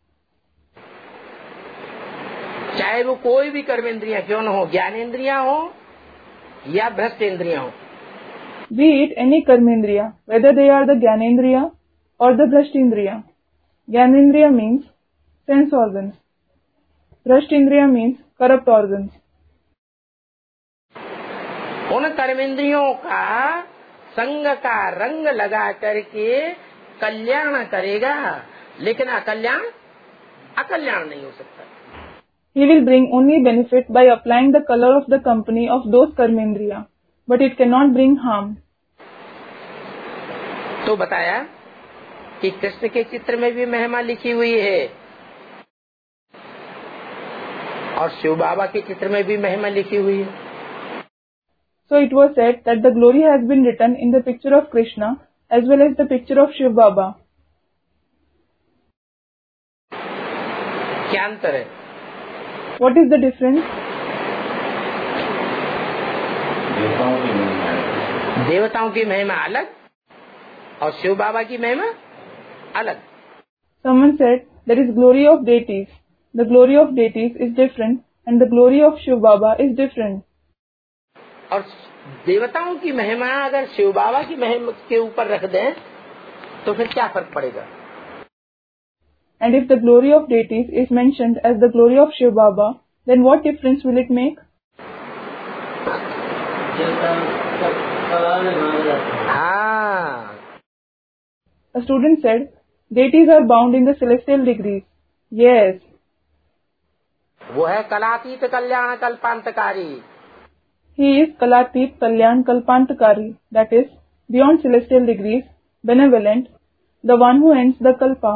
चाहे वो कोई भी कर्मेंद्रियां क्यों न हो, ज्ञानेन्द्रियां हो या भ्रष्टेन्द्रियां हो। Be it any karmendriya, whether they are the jnanendriya or the bhrashtindriya. Jnanendriya means sense organs. Bhrashtindriya means corrupt organs. उन कर्मेंद्रियों का संग का रंग लगा करके कल्याण करेगा, लेकिन अकल्याण अकल्याण नहीं हो सकता। He will bring only benefit by applying the color of the company of those karmendriya, but it cannot bring harm. तो बताया कि कृष्ण के चित्र में भी महिमा लिखी हुई है और शिव बाबा के चित्र में भी महिमा लिखी हुई है। So it was said that the glory has been written in the picture of Krishna as well as the picture of Shiv Baba. क्या अंतर है? What is the difference? देवताओं की महिमा अलग और शिव बाबा की महिमा अलग। Someone said there is glory of deities. The glory of deities is different and the glory of Shiv Baba is different. और देवताओं की महिमा अगर शिव बाबा की महिमा के ऊपर रख दें तो फिर क्या फर्क पड़ेगा? And if the glory of deities is mentioned as the glory of Shiv Baba, then what difference will it make? हाँ, A student said, deities are bound in the celestial degrees. Yes. वो है कलातीत कल्याण कल्पांतकारी। He is Kalatit Kalyan Kalpantakari, that is, beyond celestial degrees, benevolent, the one who ends the kalpa.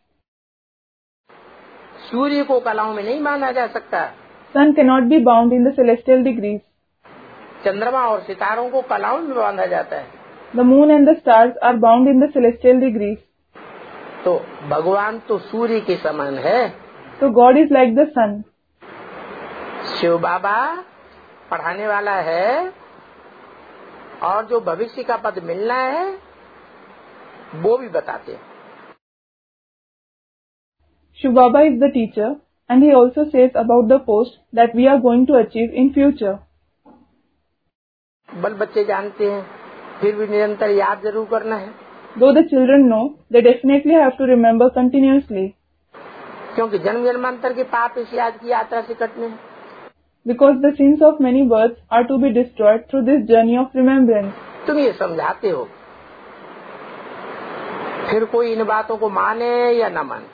सूर्य को कलाओं में नहीं माना जा सकता। Sun cannot be bound in the celestial degrees. चंद्रमा और सितारों को कलाओं में बांधा जाता है। The moon and the stars are bound in the celestial degrees. तो भगवान तो सूर्य के समान है। So God is like the sun. Shiv बाबा पढ़ाने वाला है और जो भविष्य का पद मिलना है वो भी बताते हैं। Shiv Baba is the teacher and he also says about the post that we are going to achieve in future. बल बच्चे जानते हैं, फिर भी निरंतर याद जरूर करना है। Though the children know, they definitely have to remember continuously. क्योंकि जन्म जन्मांतर के पाप इस याद की यात्रा से कटने हैं। Because the sins of many births are to be destroyed through this journey of remembrance. तुम ये समझाते हो, फिर कोई इन बातों को माने या न माने।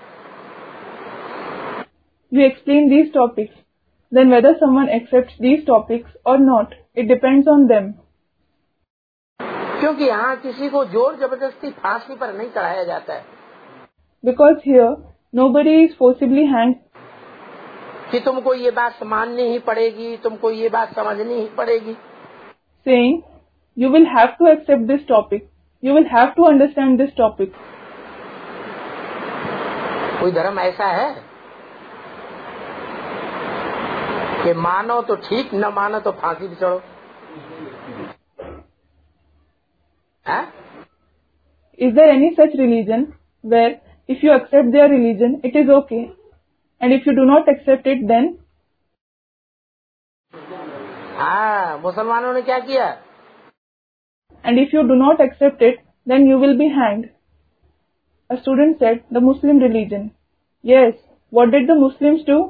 You explain these topics, then whether someone accepts these topics or not, it depends on them. क्योंकि यहाँ किसी को जोर जबरदस्ती फांसी पर नहीं चढ़ाया जाता है। Because here, nobody is forcibly hanged कि तुमको ये बात माननी ही पड़ेगी, तुमको ये बात समझनी ही पड़ेगी। saying, you will have to accept this topic, you will have to understand this topic. कोई धर्म ऐसा है कि मानो तो ठीक, न मानो तो फांसी पे चढ़ो? है? Is there any such religion where if you accept their religion, it is okay, and if you do not accept it, then? हाँ, मुसलमानों ने क्या किया? And if you do not accept it, then you will be hanged. A student said, the Muslim religion. Yes, what did the Muslims do?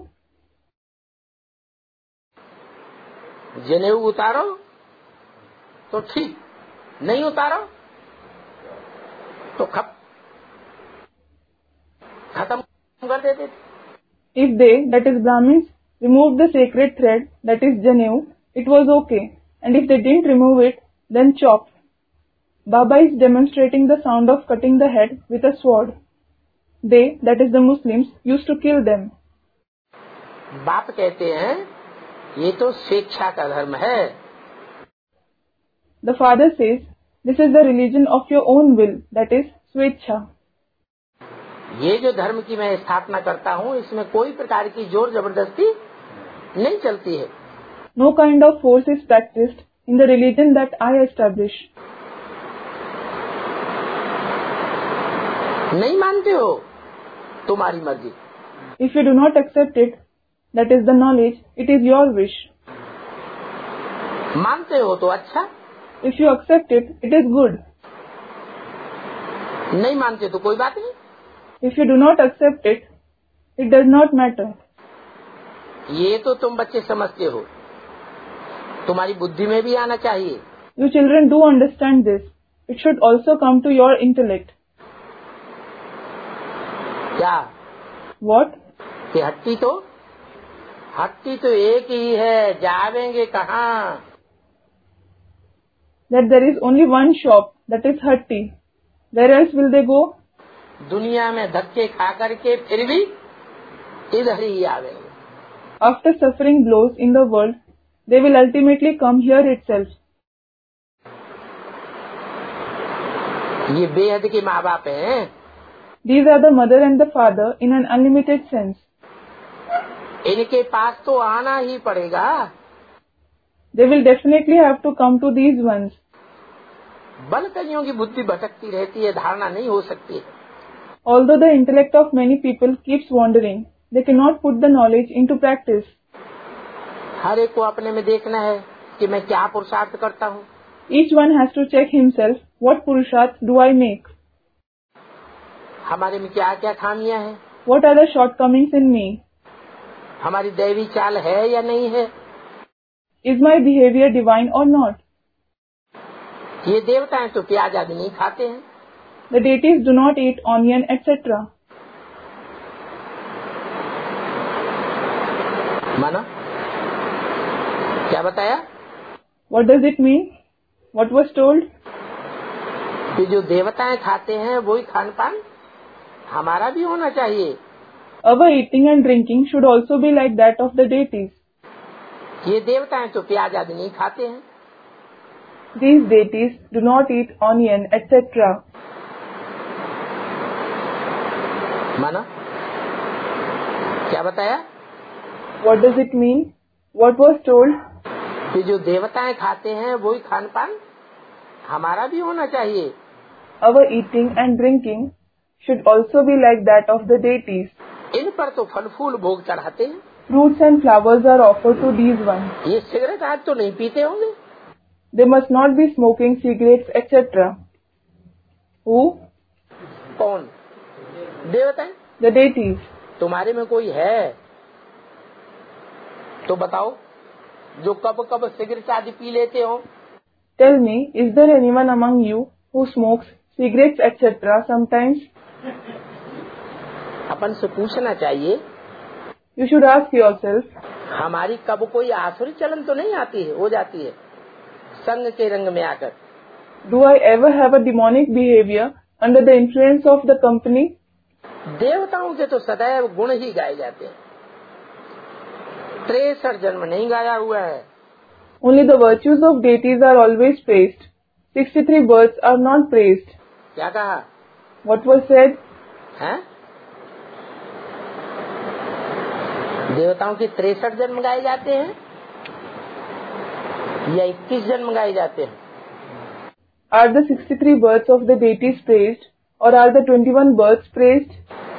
जनेऊ उतारो तो ठीक, नहीं उतारो तो खत्म कर देते। If they, that is Brahmins, removed the sacred thread, that is Janeu, it was okay, and if they didn't remove it, then chop. Baba is demonstrating the sound of cutting the head with a sword. They, that is the Muslims, used to kill them. बाप कहते हैं ये तो स्वेच्छा का धर्म है। The father says, this is the religion of your own will, that is Swechha. ये जो धर्म की मैं स्थापना करता हूँ इसमें कोई प्रकार की जोर जबरदस्ती नहीं चलती है। No kind of force is practiced in the religion that I establish. नहीं मानते हो, तुम्हारी मर्जी। If you do not accept it, that is the knowledge, it is your wish. मानते हो तो अच्छा, If you accept it, it is good. नहीं मानते तो कोई बात नहीं। If you do not accept it, it does not matter. ये तो तुम बच्चे समझते हो, तुम्हारी बुद्धि में भी आना चाहिए। You children do understand this. It should also come to your intellect. क्या? What? कि हट्टी तो एक ही है, जावेंगे कहाँ? That there is only one shop, that is Hatti. Where else will they go? दुनिया में धक्के खा करके फिर भी इधर ही आवेंगे। After suffering blows in the world, they will ultimately come here itself. ये बेहद के माँ बाप हैं। These are the mother and the father in an unlimited sense. इनके पास तो आना ही पड़ेगा। They will definitely have to come to these ones. बल कलियों की बुद्धि भटकती रहती है, धारणा नहीं हो सकती है। Although the intellect of many people keeps wandering, they cannot put the knowledge into practice. हर एक को अपने में देखना है कि मैं क्या पुरुषार्थ करता हूँ। Each one has to check himself, what purusharth do I make? हमारे में क्या क्या खामियां हैं, What are the shortcomings in me? हमारी दैवी चाल है या नहीं है। Is my behavior divine or not? ये देवताएं तो प्याज आदि नहीं खाते हैं। The deities do not eat onion, etc. माना क्या बताया? What does it mean? What was told? कि जो देवताएं खाते हैं वही खान पान हमारा भी होना चाहिए। Our eating and drinking should also be like that of the deities. ये देवताएं तो प्याज आदि नहीं खाते हैं। These deities do not eat onion, etc. माना क्या बताया? What does it mean? What was told? कि जो देवताएं खाते हैं वही खान पान हमारा भी होना चाहिए। Our eating and drinking should also be like that of the deities. इन पर तो फल फूल भोग चढ़ाते हैं। Fruits and flowers are offered to these ones. ये सिगरेट आज तो नहीं पीते होंगे। They must not be smoking cigarettes, etc. Who? कौन? देवताएं। The deities. तुम्हारे में कोई है तो बताओ जो कब कब सिगरेट आदि पी लेते हो। Tell me, is there anyone among you who smokes cigarettes, etc. sometimes? अपन से पूछना चाहिए, You should ask yourself, हमारी कब कोई आसुरी चलन तो नहीं आती है, हो जाती है संग के रंग में आकर। do I ever have a demonic behavior under the influence of the company? देवताओं के तो सदैव गुण ही गाए जाते हैं। 63 जन्म नहीं गाया हुआ है। Only the virtues of deities are always praised. 63 births are not praised. क्या कहा? What was said? हैं? देवताओं के 63 जन्म गाए जाते हैं या 21 जन्म गाए जाते हैं? Are the 63 births of the deities praised or are the 21 births praised?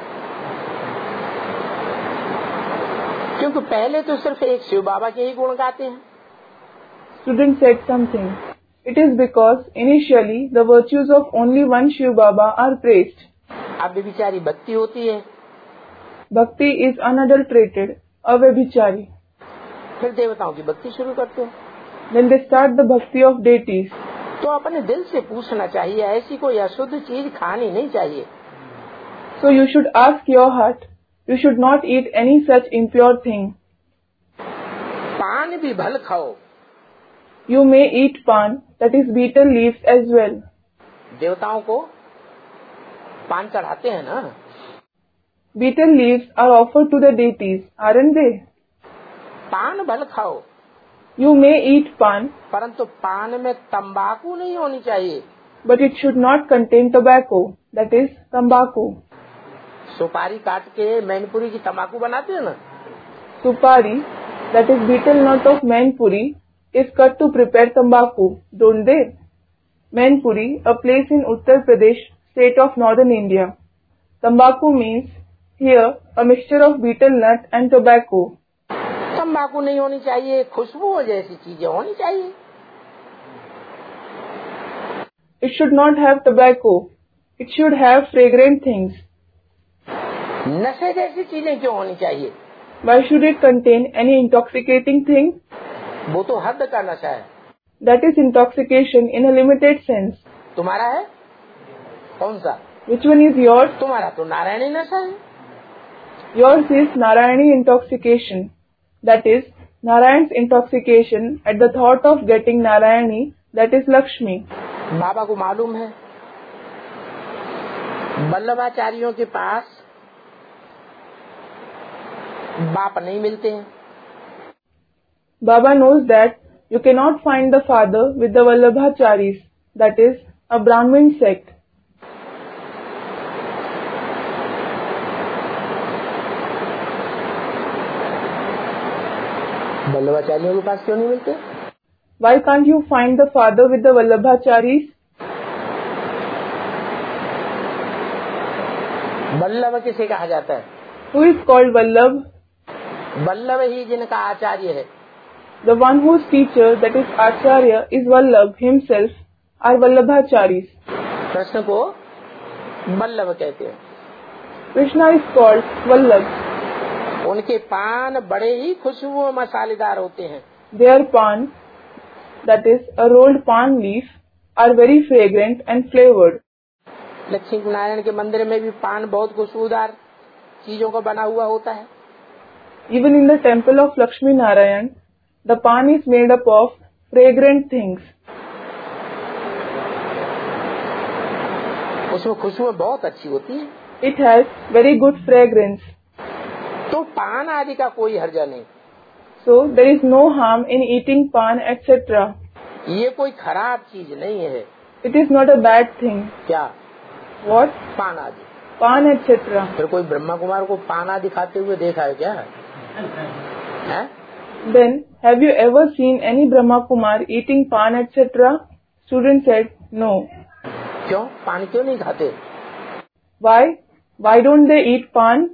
क्योंकि पहले तो सिर्फ एक शिव बाबा के ही गुण गाते हैं। Student said something. It is because initially the virtues of only one Shiv Baba are praised. अब विचारी भक्ति होती है, Bhakti is unadulterated, avabhichari. फिर देवताओं की भक्ति शुरू करते हैं। Then they start the bhakti of deities. तो अपने दिल से पूछना चाहिए, ऐसी कोई अशुद्ध चीज खानी नहीं चाहिए। So you should ask your heart. You should not eat any such impure thing. पान भी भल खाओ। You may eat pan, that is betel leaves as well. देवताओं को पान चढ़ाते हैं ना। Betel leaves are offered to the deities, aren't they? पान भल खाओ, You may eat pan, परंतु पान में तंबाकू नहीं होनी चाहिए। but it should not contain tobacco, that is tobacco. सुपारी काट के मैनपुरी की तंबाकू बनाते हैं ना। Supari, that is betel nut of Mainpuri, is cut to prepare tobacco, don't they? Mainpuri, a place in Uttar Pradesh, state of northern India. Tobacco means here a mixture of betel nut and tobacco. तंबाकू नहीं होनी चाहिए, खुशबू जैसी चीजें होनी चाहिए। It should not have tobacco. It should have fragrant things. नशे जैसी चीजें क्यों होनी चाहिए? Why should it contain any intoxicating thing? वो तो हद का नशा है। That is intoxication in a limited sense. तुम्हारा है कौन सा? Which one is yours? तुम्हारा तो नारायणी नशा है। Yours is Narayani intoxication, that is, Narayan's intoxication at the thought of getting Narayani, that is Lakshmi. बाबा को मालूम है वल्लभाचार्यों के पास बाप नहीं मिलते हैं. Baba knows that you cannot find the father with the Vallabhacharis, that is, a Brahmin sect. वल्लभाचार्यों के पास क्यों नहीं मिलते? Why can't you find the father with the Vallabhacharis? Vallabh किसे कहा जाता है? Who is called Vallabh? Vallabh ही जिनका आचार्य है. The one whose teacher, that is Acharya, is Vallabh himself, are Vallabhacharis. Krishna को वल्लभ कहते हैं. Krishna is called Vallabh. उनके पान बड़े ही खुशबू मसालेदार होते हैं. Their pan, that is a rolled pan leaf, are very fragrant and flavored. Lakshmi Narayan के मंदिर में भी पान बहुत खुशबूदार चीजों का बना हुआ होता है. Even in the temple of Lakshmi Narayan, the pan is made up of fragrant things. उसमें खुशबू बहुत अच्छी होती है. It has very good fragrance. तो पान आदि का कोई हर्जा नहीं. So there is no harm in eating pan, etc. ये कोई खराब चीज नहीं है. It is not a bad thing. क्या? What? पान आदि. Pan, etc. फिर कोई ब्रह्मा कुमार को पान आदि खाते हुए देखा है क्या? है? Then, have you ever seen any Brahma Kumar eating pan, etc.? Student said, no. क्यों? पान क्यों नहीं खाते? Why? Why don't they eat pan?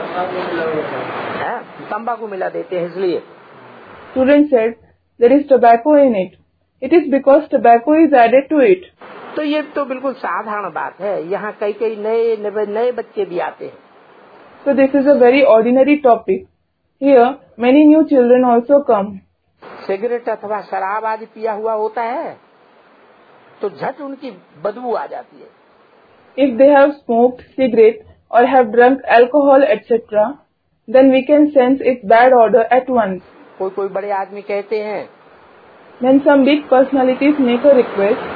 है? तंबाकू मिला देते हैं इसलिए. Student said, there is tobacco in it. It is because tobacco is added to it. तो ये तो बिल्कुल साधारण बात है. यहाँ कई कई नए बच्चे भी आते हैं. So this is a very ordinary topic. Here, many new children also come. Cigarette अथवा शराब आदि पिया हुआ होता है तो झट उनकी बदबू आ जाती है. If they have smoked cigarette or have drunk alcohol, etc., then we can sense its bad odor at once. कोई बड़े आदमी कहते हैं. Then some big personalities make a request.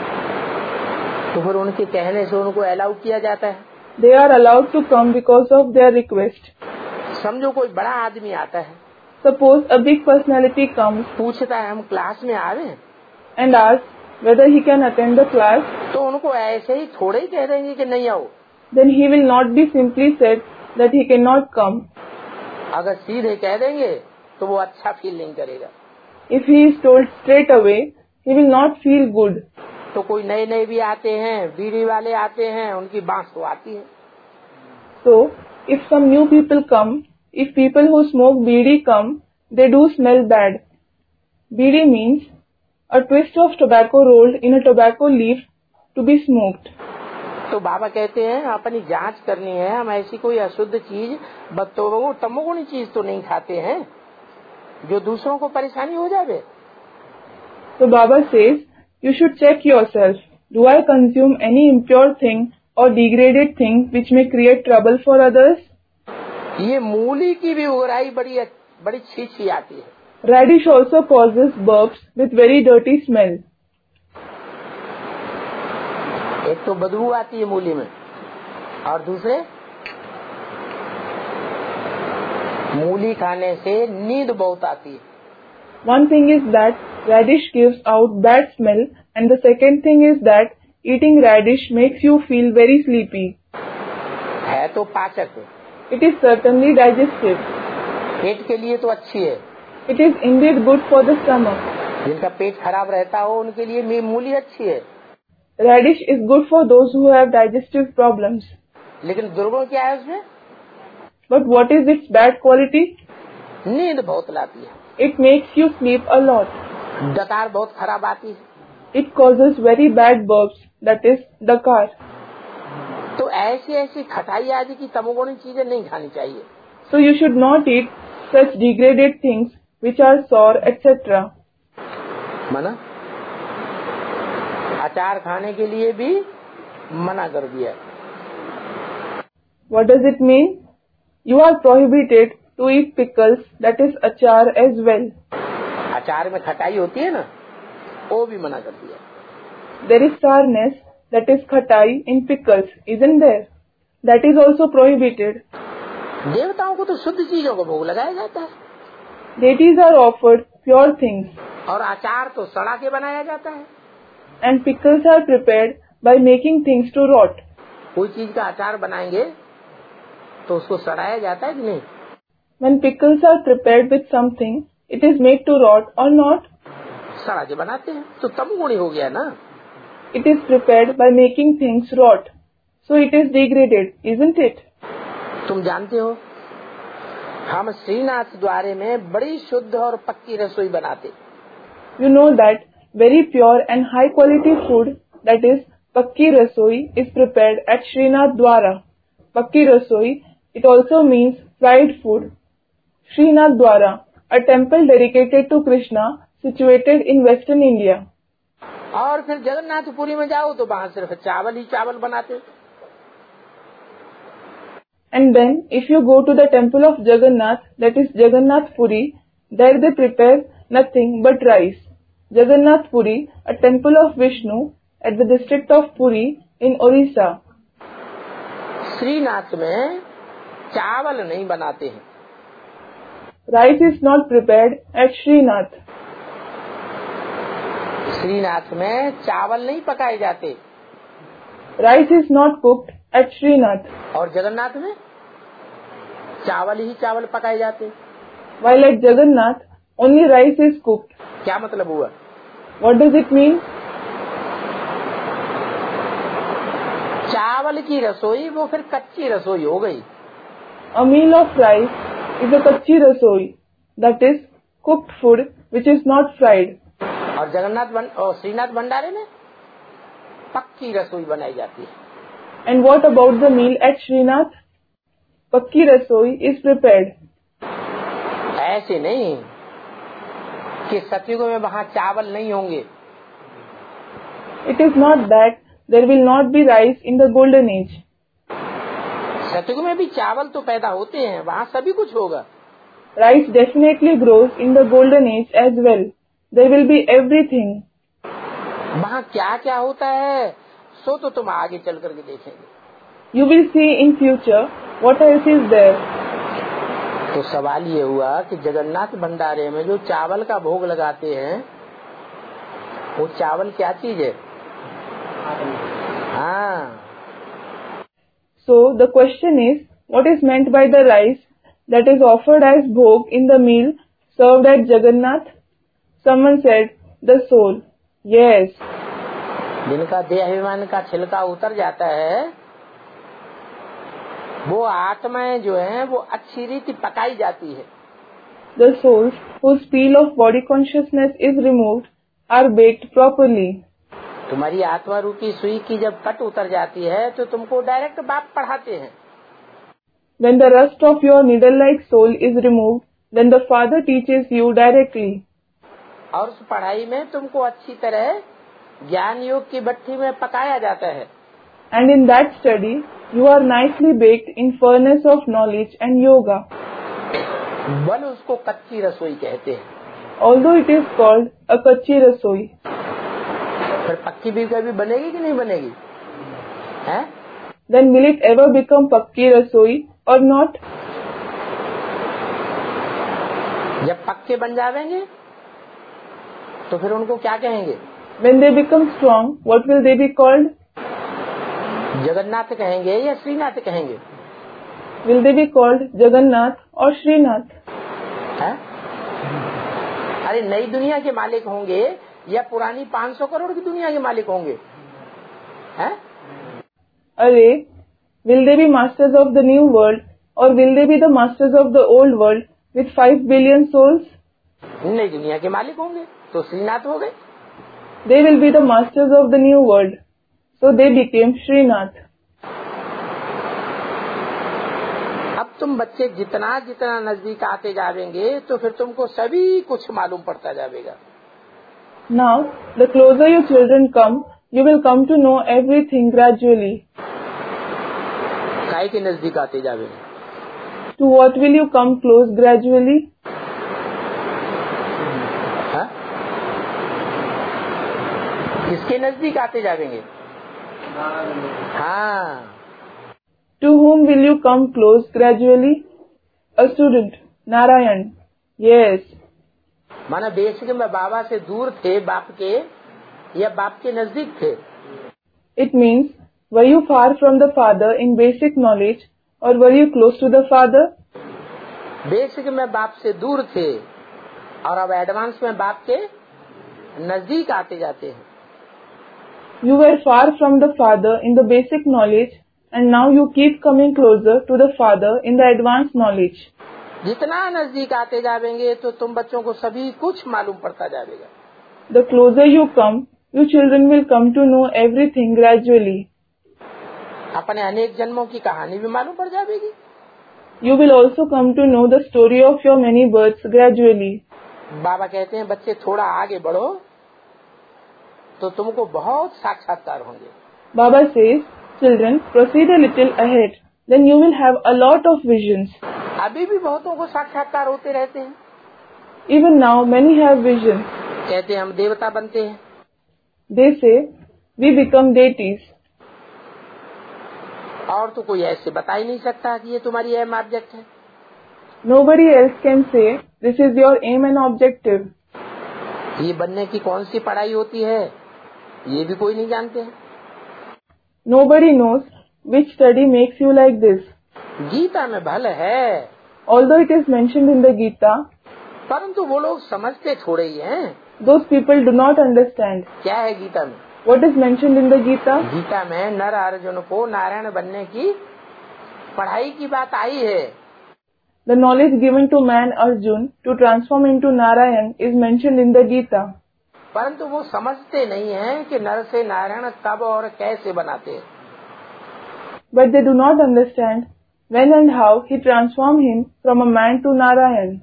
तो फिर उनके कहने से उनको अलाउ किया जाता है. They are allowed to come because of their request. समझो कोई बड़ा आदमी आता है. Suppose a big personality comes पूछता है हम क्लास में आवे and asks whether he can attend the class. तो उनको ऐसे ही थोड़े ही कह देंगे कि नहीं आओ. Then he will not be simply said that he cannot come. अगर सीधे कह देंगे तो वो अच्छा फील नहीं करेगा. If he is told straight away, he will not feel good. तो कोई नए भी आते हैं, बीड़ी वाले आते हैं, उनकी बांस तो आती है. So, if some new people come, if people who smoke beedi come, they do smell bad. Beedi means a twist of tobacco rolled in a tobacco leaf to be smoked. तो बाबा कहते हैं अपनी जांच करनी है. हम ऐसी कोई अशुद्ध चीज तमोगुणी चीज तो नहीं खाते हैं जो दूसरों को परेशानी हो जाए. So Baba says, you should check yourself. Do I consume any impure thing or degraded thing which may create trouble for others? ये मूली की भी उगराई बड़ी छीछी आती है. Radish also causes burps with very dirty smell. एक तो बदबू आती है मूली में और दूसरे मूली खाने से नींद बहुत आती है. One thing is that radish gives out bad smell, and the second thing is that eating radish makes you feel very sleepy. है तो पाचक. It is certainly digestive. पेट के लिए तो अच्छी है. It is indeed good for the stomach. जिनका पेट खराब रहता हो उनके लिए मूली अच्छी है. Radish is good for those who have digestive problems. लेकिन दुर्गुण क्या है उसमें? But what is its bad quality? नींद बहुत लाती है. It makes you sleep a lot. डकार बहुत खराब आती है. It causes very bad burps, that is, dakar. तो ऐसी खटाई आदि की तमोगुणी चीजें नहीं खानी चाहिए. So you should not eat such degraded things which are sour, etc. मना. अचार खाने के लिए भी मना कर दिया. What does it mean? You are prohibited to eat pickles, that is achar as well. अचार में खटाई होती है ना, वो भी मना कर दिया। There is sourness, that is khatai in pickles, isn't there? That is also prohibited. देवताओं को तो शुद्ध चीजों का भोग लगाया जाता है, Deities are offered pure things, और अचार तो सड़ा के बनाया जाता है। and pickles are prepared by making things to rot. कोई चीज का अचार बनाएंगे तो उसको सड़ाया जाता है कि नहीं? When pickles are prepared with something, it is made to rot or not? सड़ा के बनाते हैं, तो तमगुणी हो गया ना। It is prepared by making things rot. So it is degraded, isn't it? तुम जानते हो, हम श्रीनाथ द्वारे में बड़ी शुद्ध और पक्की रसोई बनाते। You know that very pure and high quality food, that is Pakki Rasoi, is prepared at Srinath Dwara. Pakki Rasoi, it also means fried food. Srinath Dwara, a temple dedicated to Krishna situated in western India. और फिर जगन्नाथपुरी में जाओ तो वहाँ सिर्फ चावल ही चावल बनाते। And then, if you go to the temple of Jagannath, that is Jagannath Puri, there they prepare nothing but rice. Jagannath Puri, a temple of Vishnu at the district of Puri in Orissa. Srinath में चावल नहीं बनाते हैं। Rice is not prepared at Srinath. Srinath में चावल नहीं पकाए जाते। Rice is not cooked at Srinath. और जगन्नाथ में चावल ही चावल पकाए जाते। While at Jagannath, only rice is cooked. क्या मतलब हुआ? What does it mean? चावल की रसोई वो फिर कच्ची रसोई हो गई। A meal of rice is a kachi rasoi, that is cooked food which is not fried. और और श्रीनाथ भंडारे में पक्की रसोई बनाई जाती है। And what about the meal at Srinath? Pakki rasoi is prepared. ऐसे नहीं कि सतयुग में वहाँ चावल नहीं होंगे। It is not that there will not be rice in the golden age. सतयुग में भी चावल तो पैदा होते हैं, वहाँ सभी कुछ होगा। Rice definitely grows in the golden age as well. There will be everything. वहाँ क्या क्या होता है सो तो तुम आगे चल करके देखेंगे। You will see in future what else is there. तो सवाल ये हुआ कि जगन्नाथ भंडारे में जो चावल का भोग लगाते हैं वो चावल क्या चीज है? हाँ। So the question is, what is meant by the rice that is offered as bhog in the meal served at Jagannath? Someone said, the soul. Yes. जिनका देहाभिमान का छिलका उतर जाता है वो आत्माएं जो हैं वो अच्छी रीति पकाई जाती है। The souls whose peel of body consciousness is removed are baked properly. तुम्हारी आत्मा रूपी सुई की जब कट उतर जाती है तो तुमको डायरेक्ट बाप पढ़ाते हैं। When the rust of your needle-like soul is removed, then the Father teaches you directly. और उस पढ़ाई में तुमको अच्छी तरह ज्ञान योग की भट्ठी में पकाया जाता है। And in that study, you are nicely baked in furnace of knowledge and yoga. बल उसको कच्ची रसोई कहते हैं। Although it is called a kachi rasoi. फिर पक्की भी कभी बनेगी कि नहीं बनेगी? हैं? Then will it ever become pakki rasoi or not? जब पक्के बन जाएंगे तो फिर उनको क्या कहेंगे? When they become strong, what will they be called? Jagannath कहेंगे या श्रीनाथ कहेंगे? Will they be called Jagannath or Srinath? है? अरे नई दुनिया के मालिक होंगे या पुरानी 500 करोड़ की दुनिया के मालिक होंगे? हैं? Array, will they be masters of the new world or will they be the masters of the old world with 5 billion souls? नई दुनिया के मालिक होंगे तो श्रीनाथ हो गए। They will be the masters of the new world. So they became Srinath. अब तुम बच्चे जितना जितना नजदीक आते जाएंगे तो फिर तुमको सभी कुछ मालूम पड़ता जाएगा। Now, the closer you children come, you will come to know everything gradually. काय के नजदीक आते जाएंगे? To what will you come close gradually? हाँ? किसके नजदीक आते जाएंगे? हाँ. To whom will you come close gradually? A student. Narayan. Yes. माना बेसिक में बाबा से दूर थे बाप के या बाप के नजदीक थे? It means, were you far from the father in basic knowledge or were you close to the father? Basic में बाप से दूर थे और अब एडवांस में बाप के नजदीक आते जाते हैं. You were far from the father in the basic knowledge and now you keep coming closer to the father in the advanced knowledge. जितना नजदीक आते जाएंगे तो तुम बच्चों को सभी कुछ मालूम पड़ता जाएगा. The closer you come, you children will come to know everything gradually. अपने अनेक जन्मों की कहानी भी मालूम पड़ जाएगी. You will also come to know the story of your many births gradually. बाबा कहते हैं बच्चे थोड़ा आगे बढ़ो तो तुमको बहुत साक्षात्कार होंगे. Baba says, children, proceed a little ahead, then you will have a lot of visions. अभी भी बहुतों को साक्षात्कार होते रहते हैं. Even now, many have visions. कहते हैं हम देवता बनते हैं. They say, we become deities. और तो कोई ऐसे बता ही नहीं सकता कि ये तुम्हारी एम ऑब्जेक्ट है. Nobody else can say, this is your aim and objective. ये बनने की कौन सी पढ़ाई होती है ये भी कोई नहीं जानते हैं. Nobody knows which study makes you like this. Gita में भल है, Although it is mentioned in the Gita, परंतु वो लोग समझते थोड़े ही हैं. those people do not understand. क्या है गीता में? What is mentioned in the Gita? Gita में नर अर्जुन को नारायण बनने की पढ़ाई की बात आई है. The knowledge given to man Arjun to transform into Narayan is mentioned in the Gita. परंतु वो समझते नहीं हैं कि नर से नारायण कब और कैसे बनाते हैं. But they do not understand when and how he transformed him from a man to Narayan.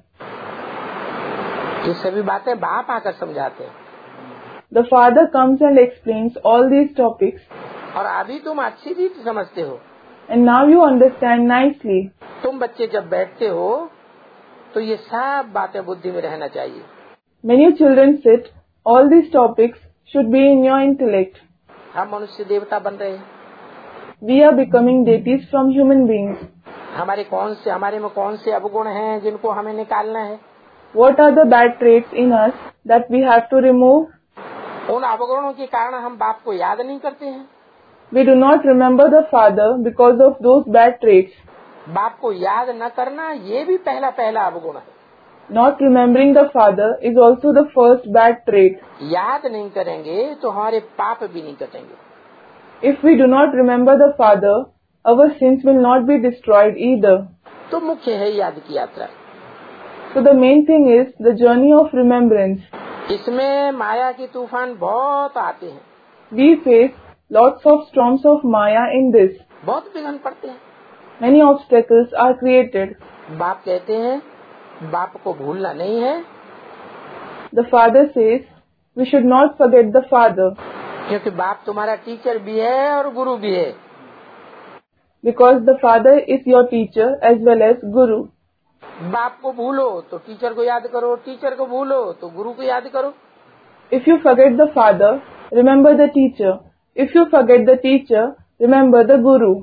ये सभी बातें बाप आकर समझाते हैं. The father comes and explains all these topics, और अभी तुम अच्छी रीत समझते हो. and now you understand nicely. तुम बच्चे जब बैठते हो तो ये सब बातें बुद्धि में रहना चाहिए. When you children sit, all these topics should be in your intellect. हम मनुष्य देवता बन रहे हैं. We are becoming deities from human beings. हमारे में कौन से अवगुण हैं जिनको हमें निकालना है? What are the bad traits in us that we have to remove? उन अवगुणों के कारण हम बाप को याद नहीं करते हैं. We do not remember the father because of those bad traits. बाप को याद न करना ये भी पहला अवगुण है. Not remembering the father is also the first bad trait. याद नहीं करेंगे तो हमारे पाप भी नहीं कटेंगे. If we do not remember the father, our sins will not be destroyed either. तो मुख्य है याद की यात्रा. So the main thing is the journey of remembrance. इसमें माया के तूफान बहुत आते हैं. We face lots of storms of Maya in this. बहुत विघ्न पड़ते हैं. Many obstacles are created. बाप कहते हैं बाप को भूलना नहीं है. The father says, we should not forget the father. क्योंकि बाप तुम्हारा टीचर भी है और गुरु भी है. Because the father is your teacher as well as guru. बाप को भूलो तो टीचर को याद करो, टीचर को भूलो तो गुरु को याद करो. If you forget the father, remember the teacher. If you forget the teacher, remember the guru.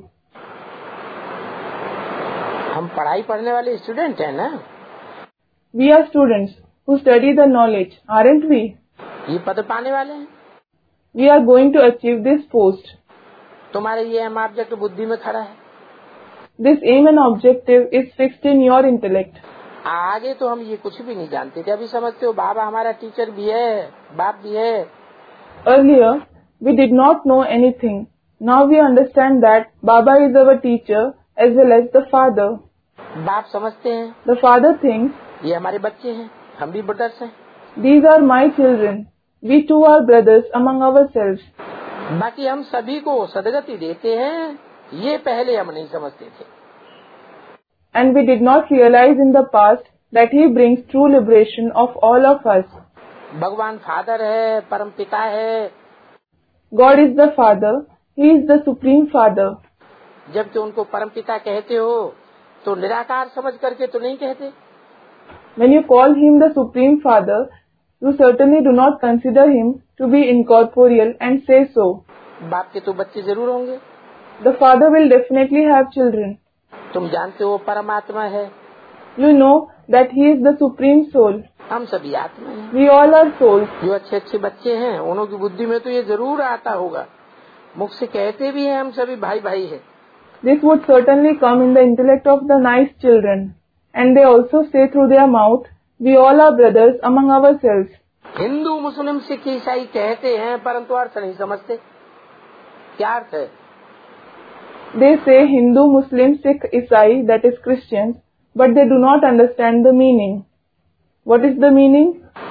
हम पढ़ाई पढ़ने वाले स्टूडेंट हैं ना. We are students who study the knowledge, aren't we? ये पद पाने वाले हैं. We are going to achieve this post. तुम्हारे ये एम ऑब्जेक्ट बुद्धि में खड़ा है. This aim and objective is fixed in your intellect. आगे तो हम ये कुछ भी नहीं जानते थे. अभी समझते हो बाबा हमारा टीचर भी है, बाप भी है. Earlier, we did not know anything. Now we understand that Baba is our teacher as well as the father. बाप समझते हैं The father thinks, ये हमारे बच्चे हैं, हम भी ब्रदर्स हैं. these are my children. We too are brothers among ourselves. बाकी हम सभी को सदगति देते हैं, ये पहले हम नहीं समझते थे. And we did not realize in the past that he brings true liberation of all of us. भगवान फादर है, परम पिता है. God is the father. He is the supreme father. जब तो उनको परम पिता कहते हो तो निराकार समझ करके तो नहीं कहते। When you call him the Supreme Father, you certainly do not consider him to be incorporeal and say so. बाप के तो बच्चे जरूर होंगे। The Father will definitely have children. तुम जानते हो परमात्मा है। You know that he is the Supreme Soul. हम सभी आत्मा हैं। We all are souls. जो अच्छे अच्छे बच्चे हैं उन्हों की बुद्धि में तो ये जरूर आता होगा, मुख से कहते भी हैं हम सभी भाई भाई हैं। This would certainly come in the intellect of the nice children, and they also say through their mouth, we all are brothers among ourselves. Hindu मुस्लिम सिख ईसाई कहते हैं परंतु अर्थ नहीं समझते। क्या अर्थ है? They say Hindu, Muslim, Sikh, Isai, that is Christians, but they do not understand the meaning. What is the meaning?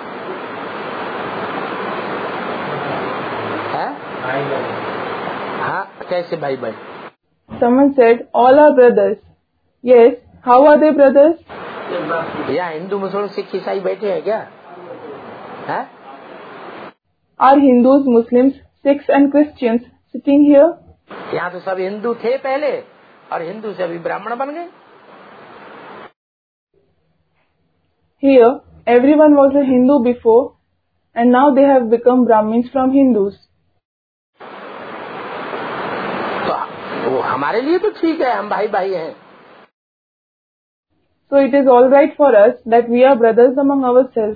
हाँ, कैसे भाई भाई? Someone said, all are brothers. Yes, how are they brothers? यहाँ हिंदू मुस्लिम सिख ईसाई बैठे हैं क्या? है? Are Hindus, Muslims, Sikhs and Christians sitting here? यहाँ तो सब हिंदू थे पहले और हिंदू से अभी ब्राह्मण बन गए। Here, everyone was a Hindu before, and now they have become Brahmins from Hindus. तो वो हमारे लिए तो ठीक है, हम भाई भाई हैं। So it is all right for us that we are brothers among ourselves.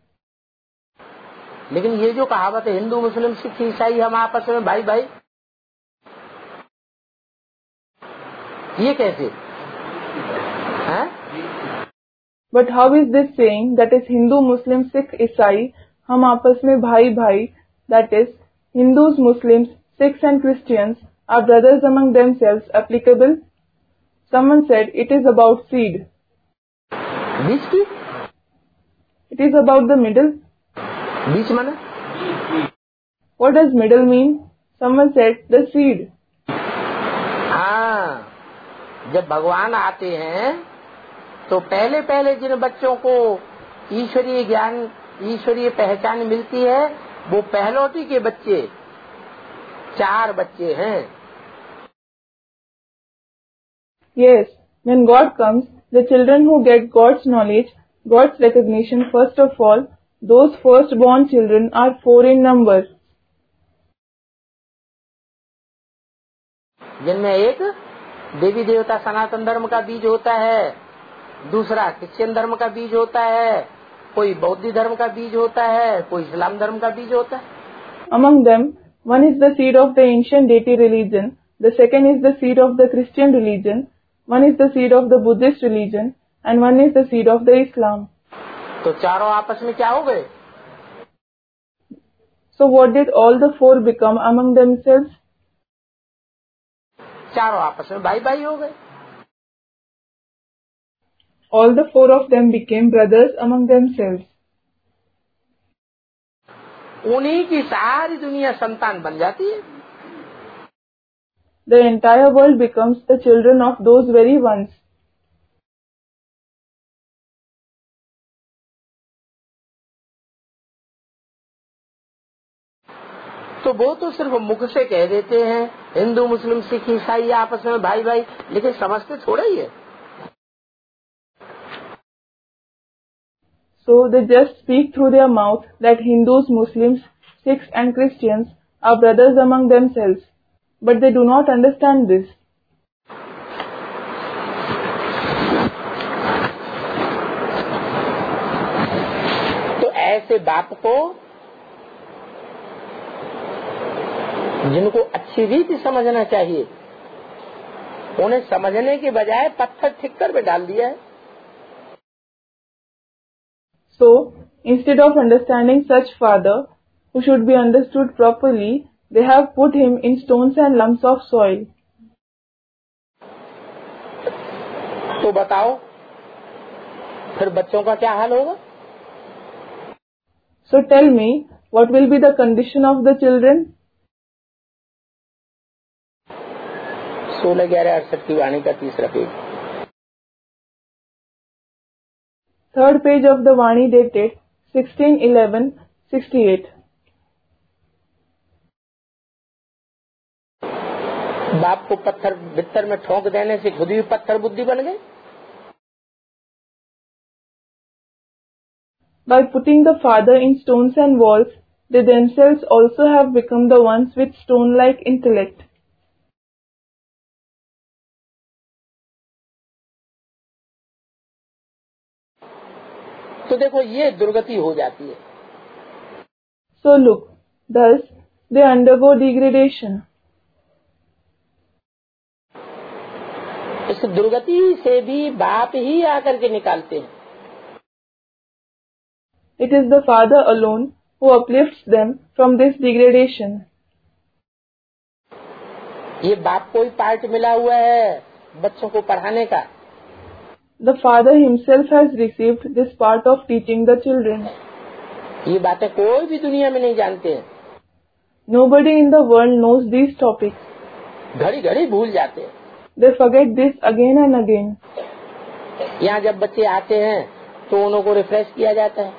लेकिन ये जो कहावत है हिंदू मुस्लिम सिख ईसाई हम आपस में भाई भाई, ये कैसे है? But how is this saying, that is Hindu, Muslim, Sikh, Isai, हम आपस में भाई भाई, that is Hindus, Muslims, Sikhs and Christians are brothers among themselves applicable? Someone said it is about seed. बीच की? It is about the middle. बीच माने? What does middle mean? Someone said the seed. हाँ, जब भगवान आते हैं तो पहले पहले जिन बच्चों को ईश्वरीय ज्ञान ईश्वरीय पहचान मिलती है वो पहलौटी के बच्चे 4 बच्चे हैं। Yes, when God comes, the children who get God's knowledge, God's recognition first of all, those first-born children are 4 in number. जिनमें एक देवी देवता सनातन धर्म का बीज होता है, दूसरा क्रिश्चियन धर्म का बीज होता है, कोई बौद्ध धर्म का बीज होता है, कोई इस्लाम धर्म का बीज होता है। Among them, one is the seed of the ancient deity religion, the second is the seed of the Christian religion, one is the seed of the Buddhist religion, and one is the seed of the Islam. तो चारों आपस में क्या हो गए? So what did all the 4 become among themselves? चारों आपस में भाई भाई हो गए। All the 4 of them became brothers among themselves. उन्हीं की सारी दुनिया संतान बन जाती है। The entire world becomes the children of those very ones. तो वो तो सिर्फ मुख से कह देते हैं हिंदू मुस्लिम सिख ईसाई आपस में भाई भाई, लेकिन समझते थोड़ा ही है। So they just speak through their mouth that Hindus, Muslims, Sikhs and Christians are brothers among themselves, but they do not understand this. तो ऐसे बाप को जिनको अच्छी रीति समझना चाहिए, उन्हें समझने के बजाय पत्थर ठिक्कर में डाल दिया है। So, instead of understanding such father, who should be understood properly, they have put him in stones and lumps of soil. तो बताओ फिर बच्चों का क्या हाल होगा? So tell me, what will be the condition of the children? 16/11/68 की वाणी का तीसरा page. Third page of the Vani dated 16/11/68. बाप को पत्थर बिस्तर में ठोक देने से खुद भी पत्थर बुद्धि बन गए। By putting the father in stones and walls, they themselves also have become the ones with stone-like intellect. तो देखो ये दुर्गति हो जाती है। So look, thus they undergo degradation. इस दुर्गति से भी बाप ही आकर के निकालते हैं। It is the father alone who uplifts them from this degradation. ये बाप को ही पार्ट मिला हुआ है बच्चों को पढ़ाने का। The father himself has received this part of teaching the children. ये बातें कोई भी दुनिया में नहीं जानते हैं। Nobody in the world knows these topics. घड़ी घड़ी भूल जाते हैं। They forget this again and again. यहाँ जब बच्चे आते हैं तो उनको रिफ्रेश किया जाता है।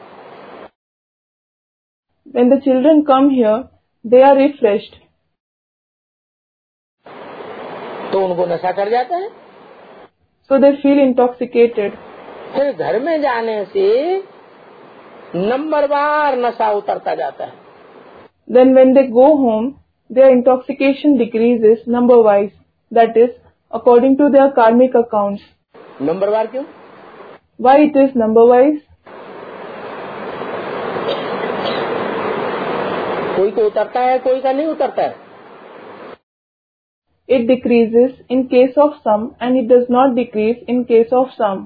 When the children come here, they are refreshed. तो उनको नशा कर जाता है। So they feel intoxicated. फिर घर में जाने से नंबरवार नशा उतरता जाता है। Then when they go home, their intoxication decreases number-wise. That is, according to their karmic accounts. नंबरवार क्यों? Why it is number-wise? कोई को उतरता है, कोई का नहीं उतरता है। It decreases in case of some and it does not decrease in case of some.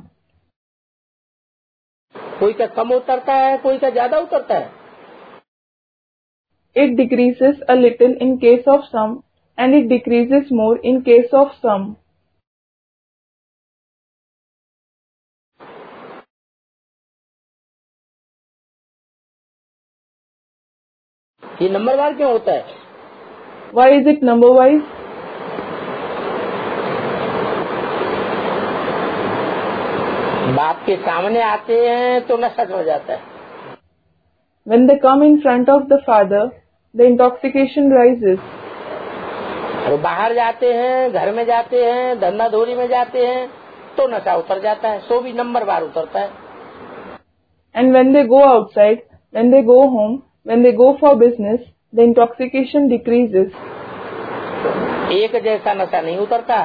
कोई का कम उतरता है, कोई का ज्यादा उतरता है। It decreases a little in case of some and it decreases more in case of some. ये नंबरवार क्यों होता है? Why is it number-wise? बाप के सामने आते हैं तो नशा चढ़ जाता है। When they come in front of the father, the intoxication rises. और बाहर जाते हैं, घर में जाते हैं, धंधा धोरी में जाते हैं तो नशा उतर जाता है। सो भी नंबरवार उतरता है। And when they go outside, when they go home, when they go for business, the intoxication decreases. एक जैसा नशा नहीं उतरता।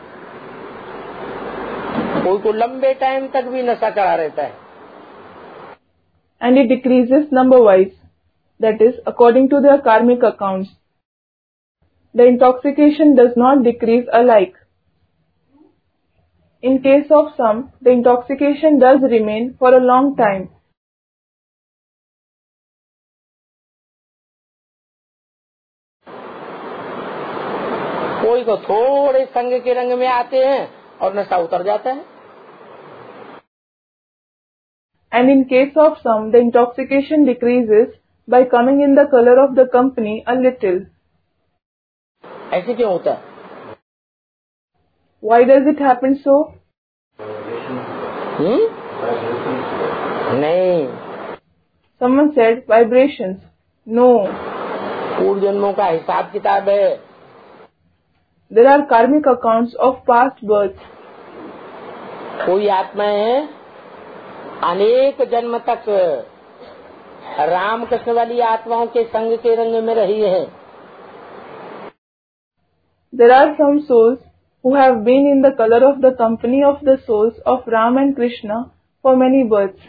कोई को लंबे टाइम तक भी नशा चढ़ा रहता है। And it decreases number-wise. That is, according to their karmic accounts. The intoxication does not decrease alike. In case of some, the intoxication does remain for a long time. कोई को थोड़े संग के रंग में आते हैं और नशा उतर जाता है। And in case of some, the intoxication decreases by coming in the color of the company a little. ऐसे क्यों होता है? Why does it happen so? नहीं। Someone said vibrations. No. पूर्व जन्मों का हिसाब किताब है। There are karmic accounts of past births. कोई आत्माएं हैं अनेक जन्म तक रामकृष्ण वाली आत्माओं के संग के रंग में रही है। There are some souls who have been in the color of the company of the souls of Ram and Krishna for many births.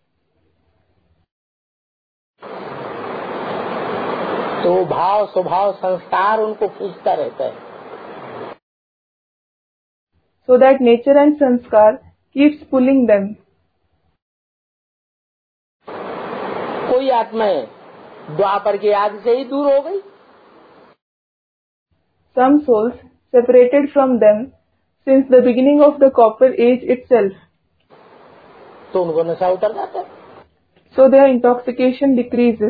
तो भाव स्वभाव संस्कार उनको खींचता रहता है। So that nature and sanskar keeps pulling them. कोई आत्माएं द्वापर के आदि से ही दूर हो गई। Some souls separated from them since the beginning of the copper age itself. तो उनको नशा उतर जाता है। So their intoxication decreases.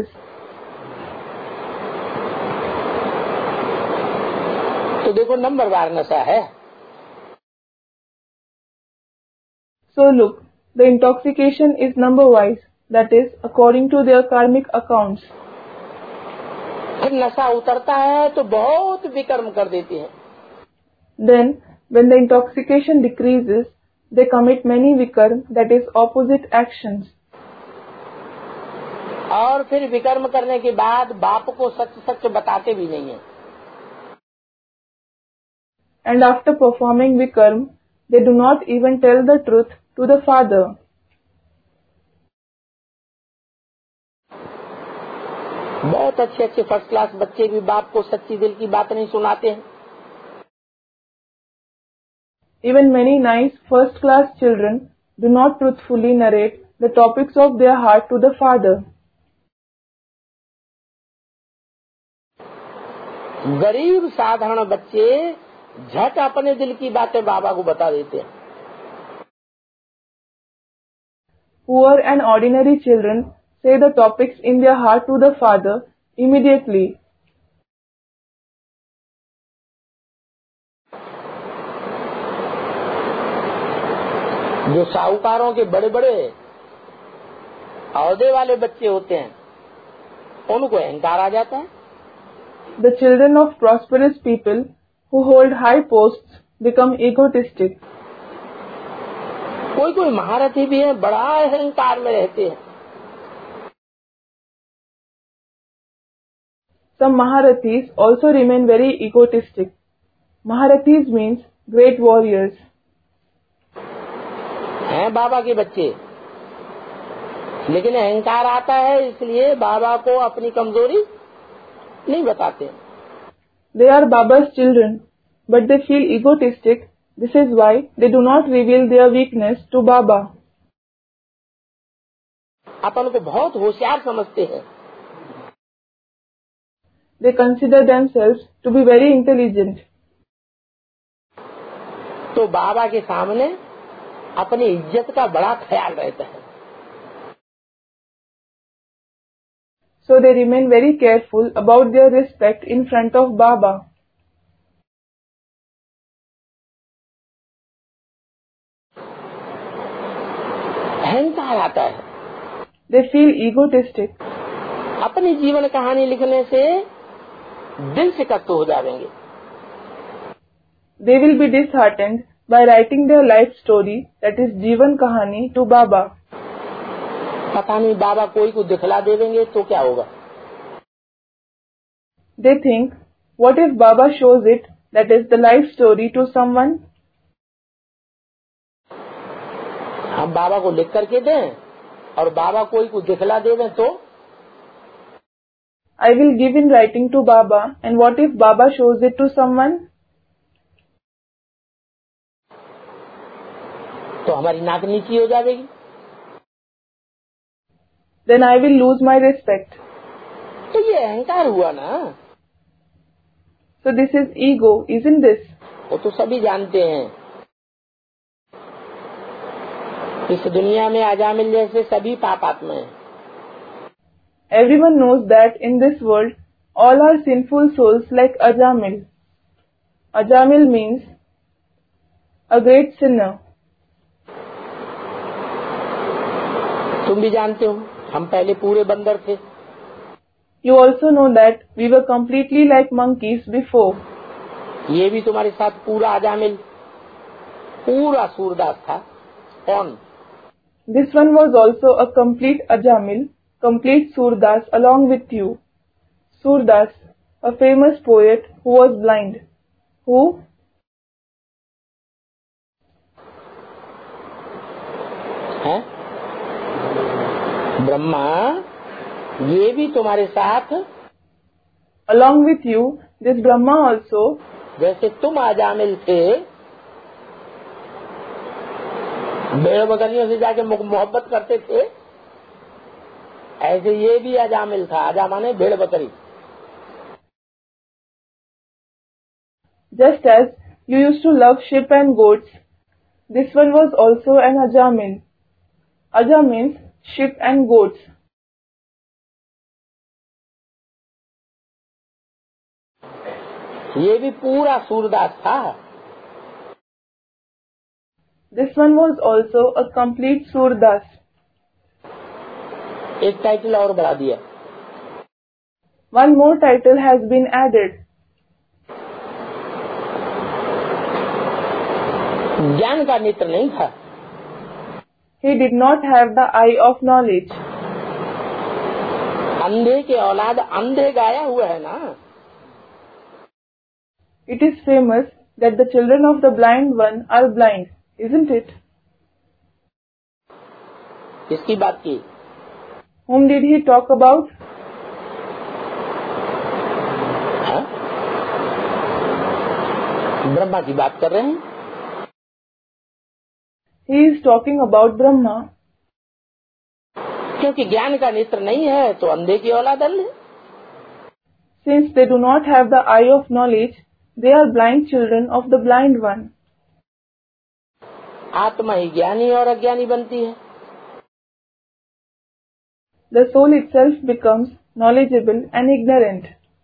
तो देखो नंबरवार नशा है। So look, the intoxication is number-wise, that is, according to their karmic accounts. फिर नशा उतरता है तो बहुत विकर्म कर देती है। Then, when the intoxication decreases, they commit many vikarm, that is, opposite actions. और फिर विकर्म करने के बाद बाप को सच सच बताते भी नहीं है। And after performing Vikarm, they do not even tell the truth to the father. बहुत अच्छे अच्छे फर्स्ट क्लास बच्चे भी बाप को सच्ची दिल की बात नहीं सुनाते हैं। Even many nice first-class children do not truthfully narrate the topics of their heart to the father. गरीब साधारण बच्चे झट अपने दिल की बातें बाबा को बता देते हैं। Poor and ordinary children say the topics in their heart to the father immediately. जो साहूकारों के बड़े बड़े औहदे वाले बच्चे होते हैं उनको अहंकार आ जाता है। The children of prosperous people who hold high posts become egotistic. कोई कोई महारथी भी है, बड़ा अहंकार में रहते हैं। Some Maharathis also remain very egotistic. Maharathis means great warriors. हैं बाबा के बच्चे, लेकिन अहंकार आता है इसलिए बाबा को अपनी कमजोरी नहीं बताते। They are Baba's children, but they feel egotistic. This is why they do not reveal their weakness to Baba. अपन को बहुत होशियार समझते हैं। They consider themselves to be very intelligent. तो बाबा के सामने अपनी इज्जत का बड़ा ख्याल रहता है। So they remain very careful about their respect in front of Baba. अहंकार आता है। They feel egotistic. अपनी जीवन कहानी लिखने से दिल से कष्ट हो जाएंगे। They will be disheartened by writing their life story, that is Jeevan Kahani, to Baba. पता नहीं बाबा कोई को दिखला देंगे तो क्या होगा। They think, what if Baba shows it, that is the life story, to someone? हम बाबा को लिख करके दें और बाबा कोई को दिखला दें तो I will give in writing to Baba, and what if Baba shows it to someone? तो हमारी नाक नीची हो जाएगी। Then I will lose my respect. तो ये अहंकार हुआ ना। So this is ego, isn't this? वो तो सभी जानते हैं। इस दुनिया में अजामिल जैसे सभी पापात्मा हैं। Everyone knows that in this world, all are sinful souls like Ajamil. Ajamil means a great sinner. तुम भी जानते हो हम पहले पूरे बंदर थे। You also know that we were completely like monkeys before. ये भी तुम्हारे साथ पूरा अजामिल पूरा सूरदास था। कौन? This one was also a complete Ajamil, complete Surdas along with you. Surdas, a famous poet who was blind. Who? है ब्रह्मा, ये भी तुम्हारे साथ। Along with you, this Brahma also, जैसे तुम अजामिल थे, भेड़ बकरियों से जाके मोहब्बत करते थे, ऐसे ये भी अजामिल था। अजा माने भेड़ बकरी। just as you used to love sheep and goats, this one was also an Ajamil. Aja means sheep and goats. ये भी पूरा सूरदास था। This one was also a complete Surdas. एक टाइटल और बढ़ा दिया। One more title has been added. ज्ञान का नेत्र नहीं था। He did not have the eye of knowledge. अंधे के औलाद अंधे गाया हुआ है ना। It is famous that the children of the blind one are blind, isn't it? किसकी बात की? Whom did he talk about? हाँ? ब्रह्मा की बात कर रहे हैं। He is talking about Brahma. क्योंकि ज्ञान का नेत्र नहीं है तो अंधे की औलाद अंधे। Since they do not have the eye of knowledge, they are blind children of the blind one. आत्मा ही ज्ञानी और अज्ञानी बनती है। The soul itself becomes knowledgeable and ignorant.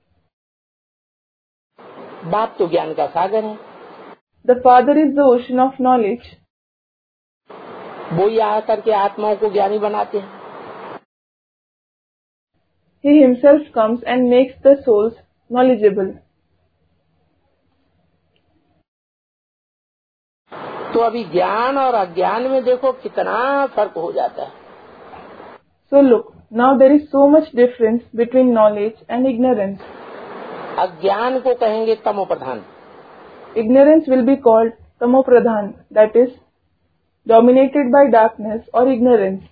बाप तो ज्ञान का सागर है। The Father is the ocean of knowledge. वो ही आकर के आत्माओं को ज्ञानी बनाते हैं। He himself comes and makes the souls knowledgeable. तो अभी ज्ञान और अज्ञान में देखो कितना फर्क हो जाता है। So look, now there is so much difference between knowledge and ignorance. अज्ञान को कहेंगे तमो प्रधान। Ignorance will be called tamopradhan, that is, dominated by darkness or ignorance.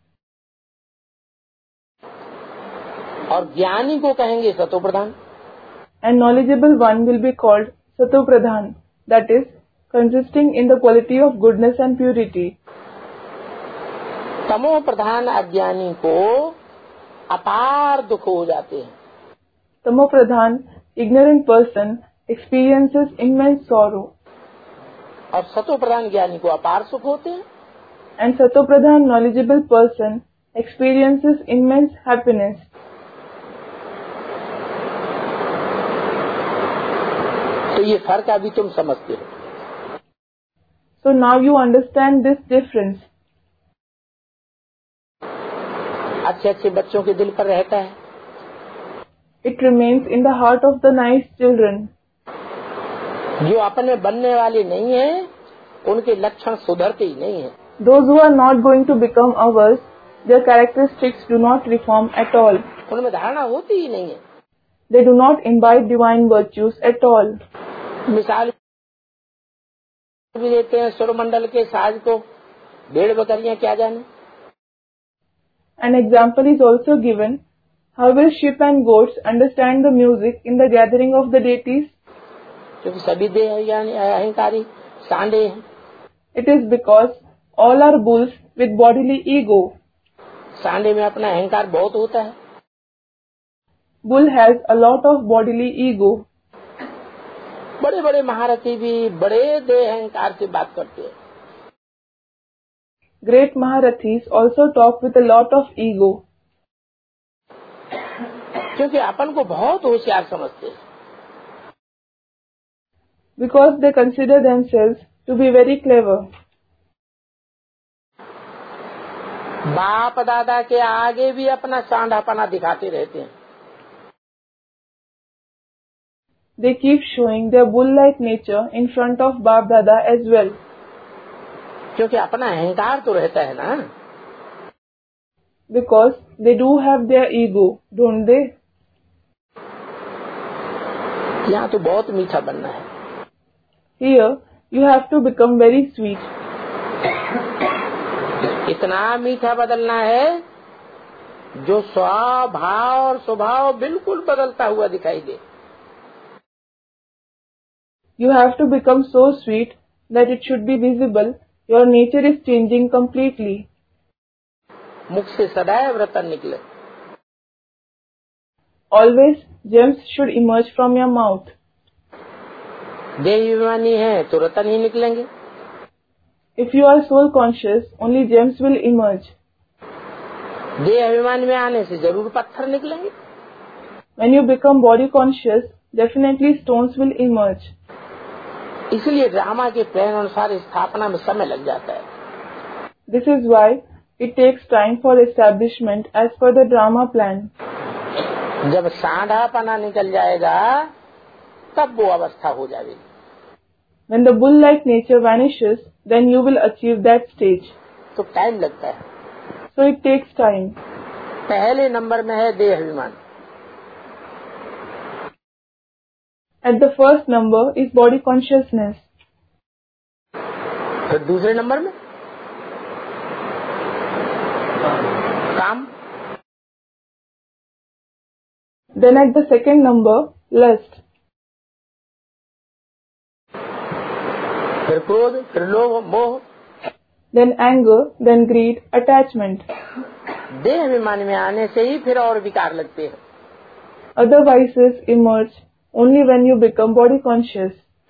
और ज्ञानी को कहेंगे सतो प्रधान। And knowledgeable one will be called satopradhan, that is, consisting in the quality of goodness and purity. तमो प्रधान अज्ञानी को अपार दुख हो जाते हैं। Tamopradhan, ignorant person, experiences immense sorrow. और सतो प्रधान ज्ञानी को अपार सुख होते हैं। And satopradhan, knowledgeable person, experiences immense happiness. तो ये फर्क अभी तुम समझते हो। So now you understand this difference. अच्छे अच्छे बच्चों के दिल पर रहता है। It remains in the heart of the nice children. जो अपने बनने वाले नहीं हैं, उनके लक्षण सुधरते ही नहीं हैं। Those who are not going to become ours, their characteristics do not reform at all. उनमें धारणा होती ही नहीं है। They do not imbibe divine virtues at all. मिसाल भी देते हैं सुरमंडल के साज को, भेड़ बकरियां क्या जाने। An example is also given. How will sheep and goats understand the music in the gathering of the deities? क्योंकि सभी देह यानी अहंकारी सांडे हैं। It is because all are bulls with bodily ego. सांडे में अपना अहंकार बहुत होता है। Bull has a lot of bodily ego. बड़े बड़े महारथी भी बड़े देह अहंकार से बात करते हैं। Great Maharathis also talk with a lot of ego. क्योंकि अपन को बहुत होशियार समझते हैं। Because they consider themselves to be very clever. बाप दादा के आगे भी अपना सांडापना दिखाते रहते हैं। They keep showing their bull-like nature in front of Baap Dada as well. क्योंकि अपना अहंकार तो रहता है ना। Because they do have their ego, don't they? यहाँ तो बहुत मीठा बनना है। Here, you have to become very sweet. इतना मीठा बदलना है जो स्वभाव और स्वभाव बिल्कुल बदलता हुआ दिखाई दे। You have to become so sweet that it should be visible your nature is changing completely. मुख से सदैव रतन निकले। Always gems should emerge from your mouth. देह अभिमानी है तो रतन ही निकलेंगे। If you are soul conscious, only gems will emerge. देह अभिमान में आने से जरूर पत्थर निकलेंगे। When you become body conscious, definitely stones will emerge. इसलिए ड्रामा के प्लान अनुसार स्थापना में समय लग जाता है। This is why it takes time for establishment as per the drama plan. जब सांडापना निकल जाएगा तब वो अवस्था हो जाएगी। When the bull-like nature vanishes, then you will achieve that stage. तो टाइम लगता है। So it takes time. पहले नंबर में है देह अभिमान। At the first number is body consciousness. फिर दूसरे नंबर में काम। Then at the second number, lust. फिर क्रोध, फिर लोभ, मोह। Then anger, then greed, attachment. देह अभिमान में आने से ही फिर और विकार लगते हैं। Other vices emerge only when you become body conscious.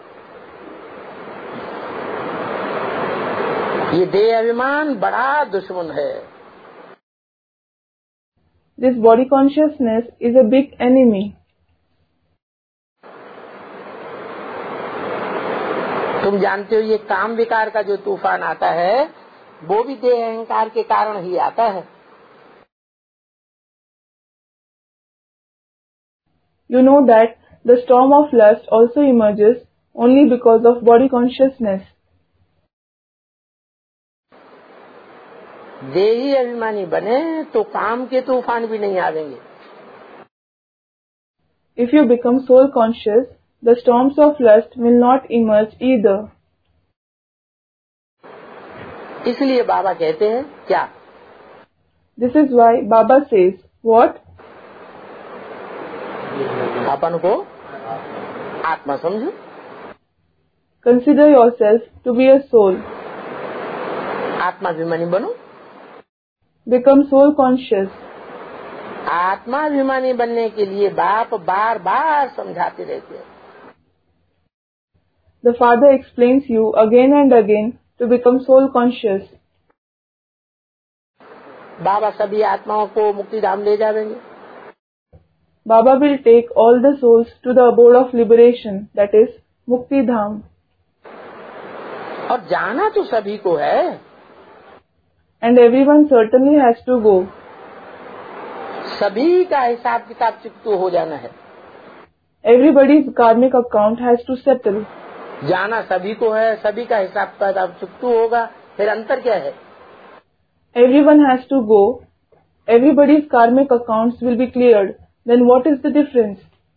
ये देह अभिमान बड़ा दुश्मन है। This body consciousness is a big enemy. तुम जानते हो ये काम विकार का जो तूफान आता है वो भी देह अहंकार के कारण ही आता है। You know that the storm of lust also emerges only because of body consciousness. देही अभिमानी बने तो काम के तूफान भी नहीं आवेंगे। If you become soul conscious, the storms of lust will not emerge either. इसलिए बाबा कहते हैं क्या? This is why Baba says, what? अपन को आत्मा समझो। Consider yourself to be a soul. आत्मा अभिमानी बनो। Become soul conscious. आत्मा अभिमानी बनने के लिए बाप बार बार समझाते रहते हैं। The Father explains you again and again to become soul conscious. बाबा सभी आत्माओं को मुक्ति धाम ले जाएंगे। Baba will take all the souls to the abode of liberation, that is, Mukti Dham. और जाना तो सभी को है। And everyone certainly has to go. सभी का हिसाब किताब चुकतो हो जाना है। Everybody's karmic account has to settle. जाना सभी को है, सभी का हिसाब किताब चुकतो होगा, फिर अंतर क्या है? Everyone has to go. Everybody's karmic accounts will be cleared. Then what is the difference?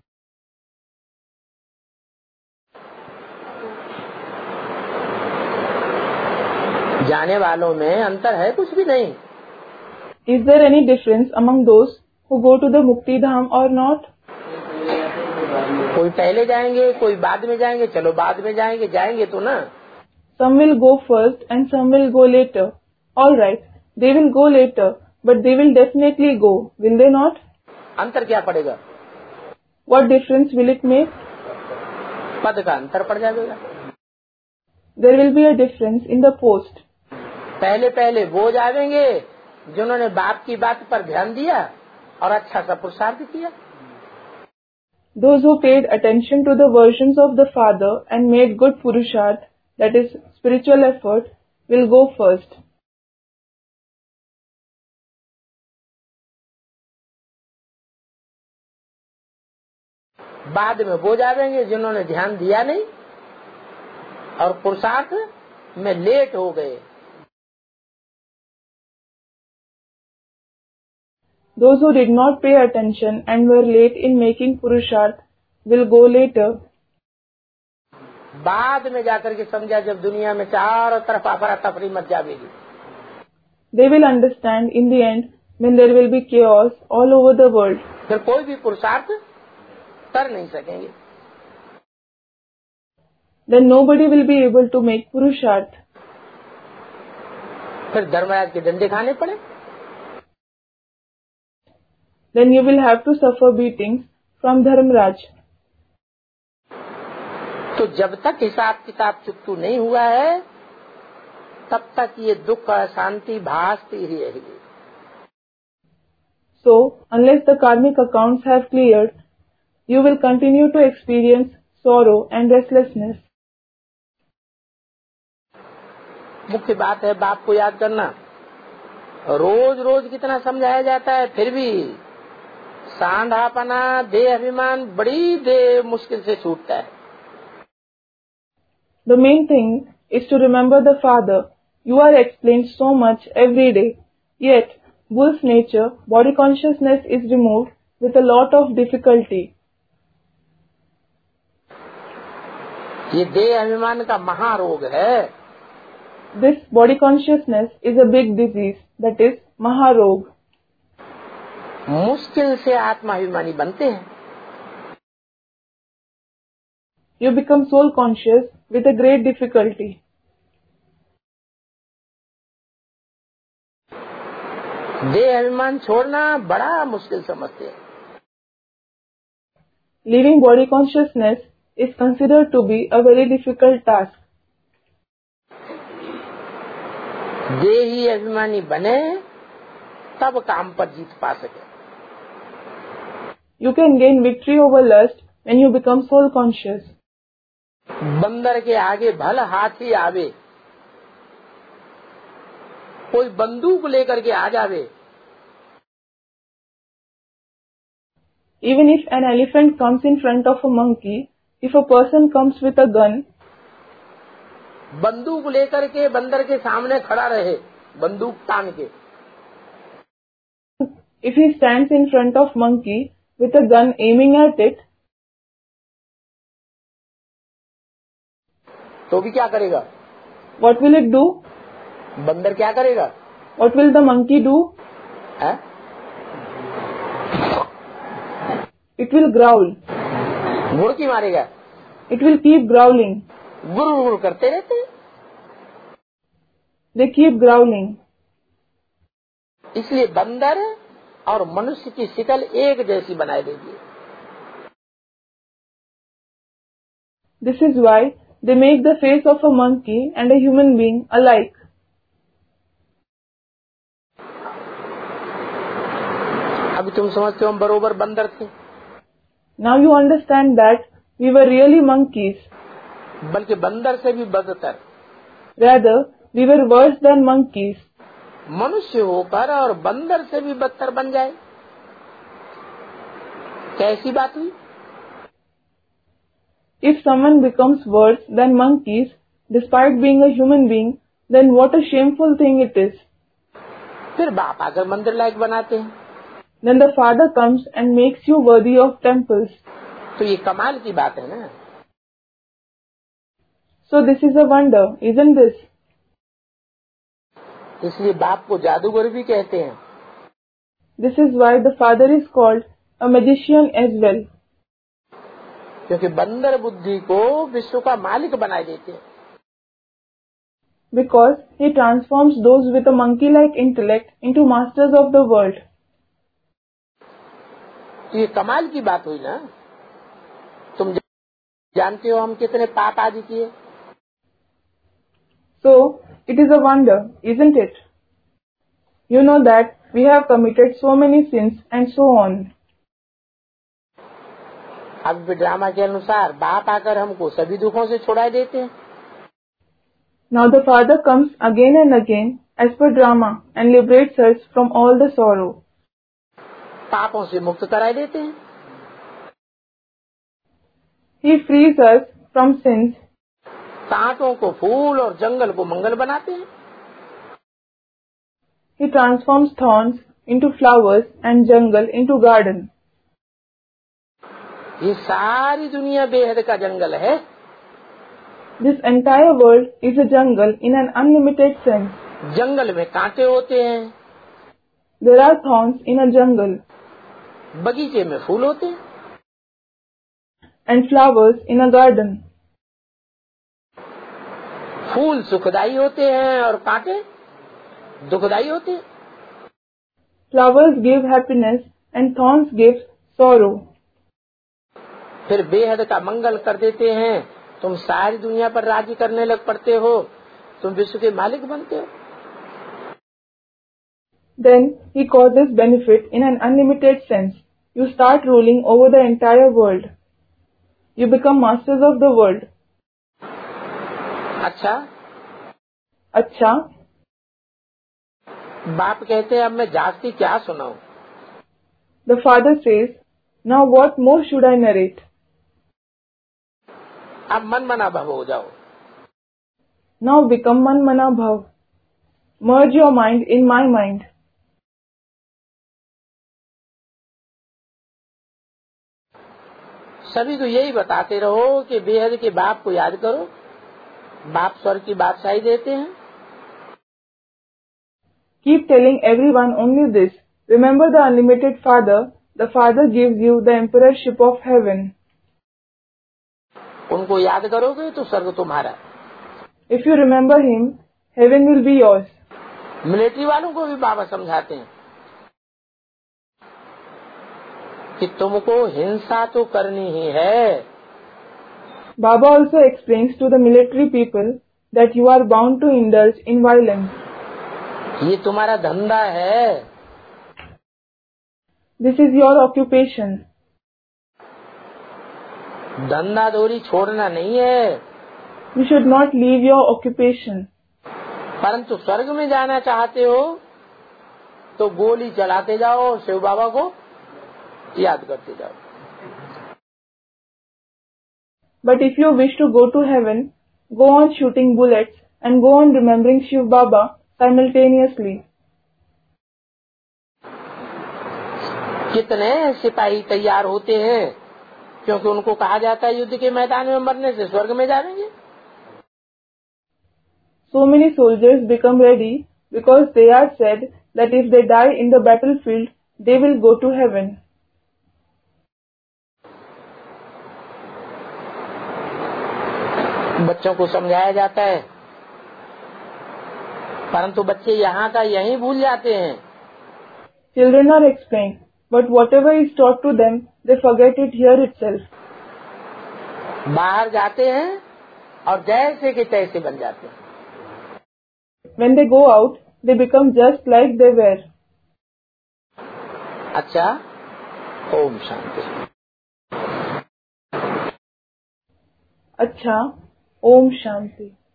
जाने वालों में अंतर है कुछ भी नहीं। Is there any difference among those who go to the Mukti Dham or not? कोई पहले जाएंगे, कोई बाद में जाएंगे। चलो बाद में जाएंगे, जाएंगे तो ना। Some will go first and some will go later. All right, they will go later, but they will definitely go, will they not? अंतर क्या पड़ेगा? What difference will it make? पद का अंतर पड़ जाएगा। There will be a difference in the post. पहले पहले वो जाएंगे जिन्होंने बाप की बात पर ध्यान दिया और अच्छा सा पुरुषार्थ किया। Those who paid attention to the versions of the Father and made good purusharth, that is, spiritual effort, will go first. बाद में वो जाएंगे जिन्होंने ध्यान दिया नहीं और पुरुषार्थ में लेट हो गए। Those who did not pay attention and were late in making purusharth will go later. बाद में जाकर के समझा जब दुनिया में चारों तरफ अफरा तफरी मच जाएगी। They will understand in the end when there will be chaos all over the world. फिर कोई भी पुरुषार्थ कर नहीं सकेंगे। Then nobody will be able to make purusharth. फिर धर्मराज के डंडे खाने पड़े। Then you will have to suffer beatings from Dharmraj. तो जब तक हिसाब किताब चुकतू नहीं हुआ है तब तक ये दुख अशांति भासती ही रहेगी। So, unless the karmic accounts have cleared, you will continue to experience sorrow and restlessness. मुख्य बात है बाप को याद करना। रोज रोज कितना समझाया जाता है, फिर भी सांधापना देह अभिमान बड़ी मुश्किल से छूटता है। The main thing is to remember the Father. You are explained so much every day, yet Bull's nature, body consciousness is removed with a lot of difficulty. ये देह अभिमान का महारोग है। This body consciousness is a big disease, that is Maharog. मुश्किल से आत्माभिमानी बनते हैं। You become soul conscious with a great difficulty. देह अभिमान छोड़ना बड़ा मुश्किल समझते हैं। Leaving body consciousness is considered to be a very difficult task. देही अभिमानी बने तब काम पर जीत पा सके। You can gain victory over lust when you become soul conscious. बंदर के आगे भल हाथी आवे, कोई बंदूक लेकर के आ जावे, Even if an elephant comes in front of a monkey, if a person comes with a gun, बंदूक लेकर के बंदर के सामने खड़ा रहे बंदूक तान के, if he stands in front of monkey with a gun aiming at it, तो भी क्या करेगा? what will it do? बंदर क्या करेगा? What will the monkey do? है? It will growl. गुड़की मारेगा, It will keep growling. गुर गुर करते रहते हैं। They keep growling. इसलिए बंदर और मनुष्य की शिकल एक जैसी बनाई देगी। This is why they make the face of a monkey and a human being alike. अभी तुम समझते हो हम बरोबर बंदर थे। Now you understand that we were really monkeys. बल्कि बंदर से भी बदतर। Rather, we were worse than monkeys. मनुष्य होकर और बंदर से भी बदतर बन जाए, कैसी बात हुई? If someone becomes worse than monkeys, despite being a human being, then what a shameful thing it is. फिर बाप आकर मंदिर लायक बनाते हैं। Then the Father comes and makes you worthy of temples. तो ये कमाल की बात है ना। So this is a wonder, isn't this? इसलिए बाप को जादूगर भी कहते हैं। This is why the Father is called a magician as well. क्योंकि बंदर बुद्धि को विश्व का मालिक बनाए देते हैं। Because he transforms those with a monkey-like intellect into masters of the world. तो ये कमाल की बात हुई ना। तुम जानते हो हम कितने पाप आदि किए। So it is a wonder, isn't it? You know that we have committed so many sins and so on. अब ड्रामा के अनुसार बाप आकर हमको सभी दुखों से छुड़ा देते हैं। Now the Father comes again and again as per drama and liberates us from all the sorrow. पापों से मुक्त करा देते हैं। He frees us from sins. कांटों को फूल और जंगल को मंगल बनाते हैं। He transforms thorns into flowers and jungle into garden. ये सारी दुनिया बेहद का जंगल है। This entire world is a jungle in an unlimited sense. जंगल में कांटे होते हैं, There are thorns in a jungle बगीचे में फूल होते हैं। and flowers in a garden. फूल सुखदायी होते हैं और कांटे दुखदायी होते हैं। Flowers give happiness and thorns give sorrow. फिर बेहद का मंगल कर देते हैं। तुम सारी दुनिया पर राजी करने लग पड़ते हो, तुम विश्व के मालिक बनते हो। Then he causes benefit in an unlimited sense. You start ruling over the entire world. You become masters of the world. अच्छा, अच्छा, बाप कहते हैं अब मैं जागती क्या सुनाऊं। the Father says, now what more should I narrate? अब मन मना भव हो जाओ। Now become Man Mana Bhav. Merge your mind in my mind. सभी को यही बताते रहो कि बेहद के बाप को याद करो, बाप स्वर्ग की बादशाही देते हैं। Keep telling everyone only this. Remember the unlimited Father. The Father gives you the emperorship of heaven. उनको याद करोगे तो स्वर्ग तुम्हारा। If you remember him, heaven will be yours. Military वालों को भी बाबा समझाते हैं कि तुमको हिंसा तो करनी ही है। Baba also explains to the military people that you are bound to indulge in violence. ये तुम्हारा धंधा है। This is your occupation. धंधा दोरी छोड़ना नहीं है, You should not leave your occupation. परंतु स्वर्ग में जाना चाहते हो तो गोली चलाते जाओ और शिव बाबा को याद करते जाओ। But if you wish to go to heaven, go on shooting bullets and go on remembering Shiv Baba simultaneously. कितने सिपाही तैयार होते हैं क्योंकि उनको कहा जाता है युद्ध के मैदान में मरने से स्वर्ग में जाएंगे। So many soldiers become ready because they are said that if they die in the battlefield, they will go to heaven. बच्चों को समझाया जाता है परंतु बच्चे यहाँ का यहीं भूल जाते हैं। Children are explained, but whatever is taught to them, they forget it here itself. बाहर जाते हैं और जैसे के तैसे बन जाते हैं। When they go out, they become just like they were. अच्छा, Om Shanti. Acha, Om Shanti.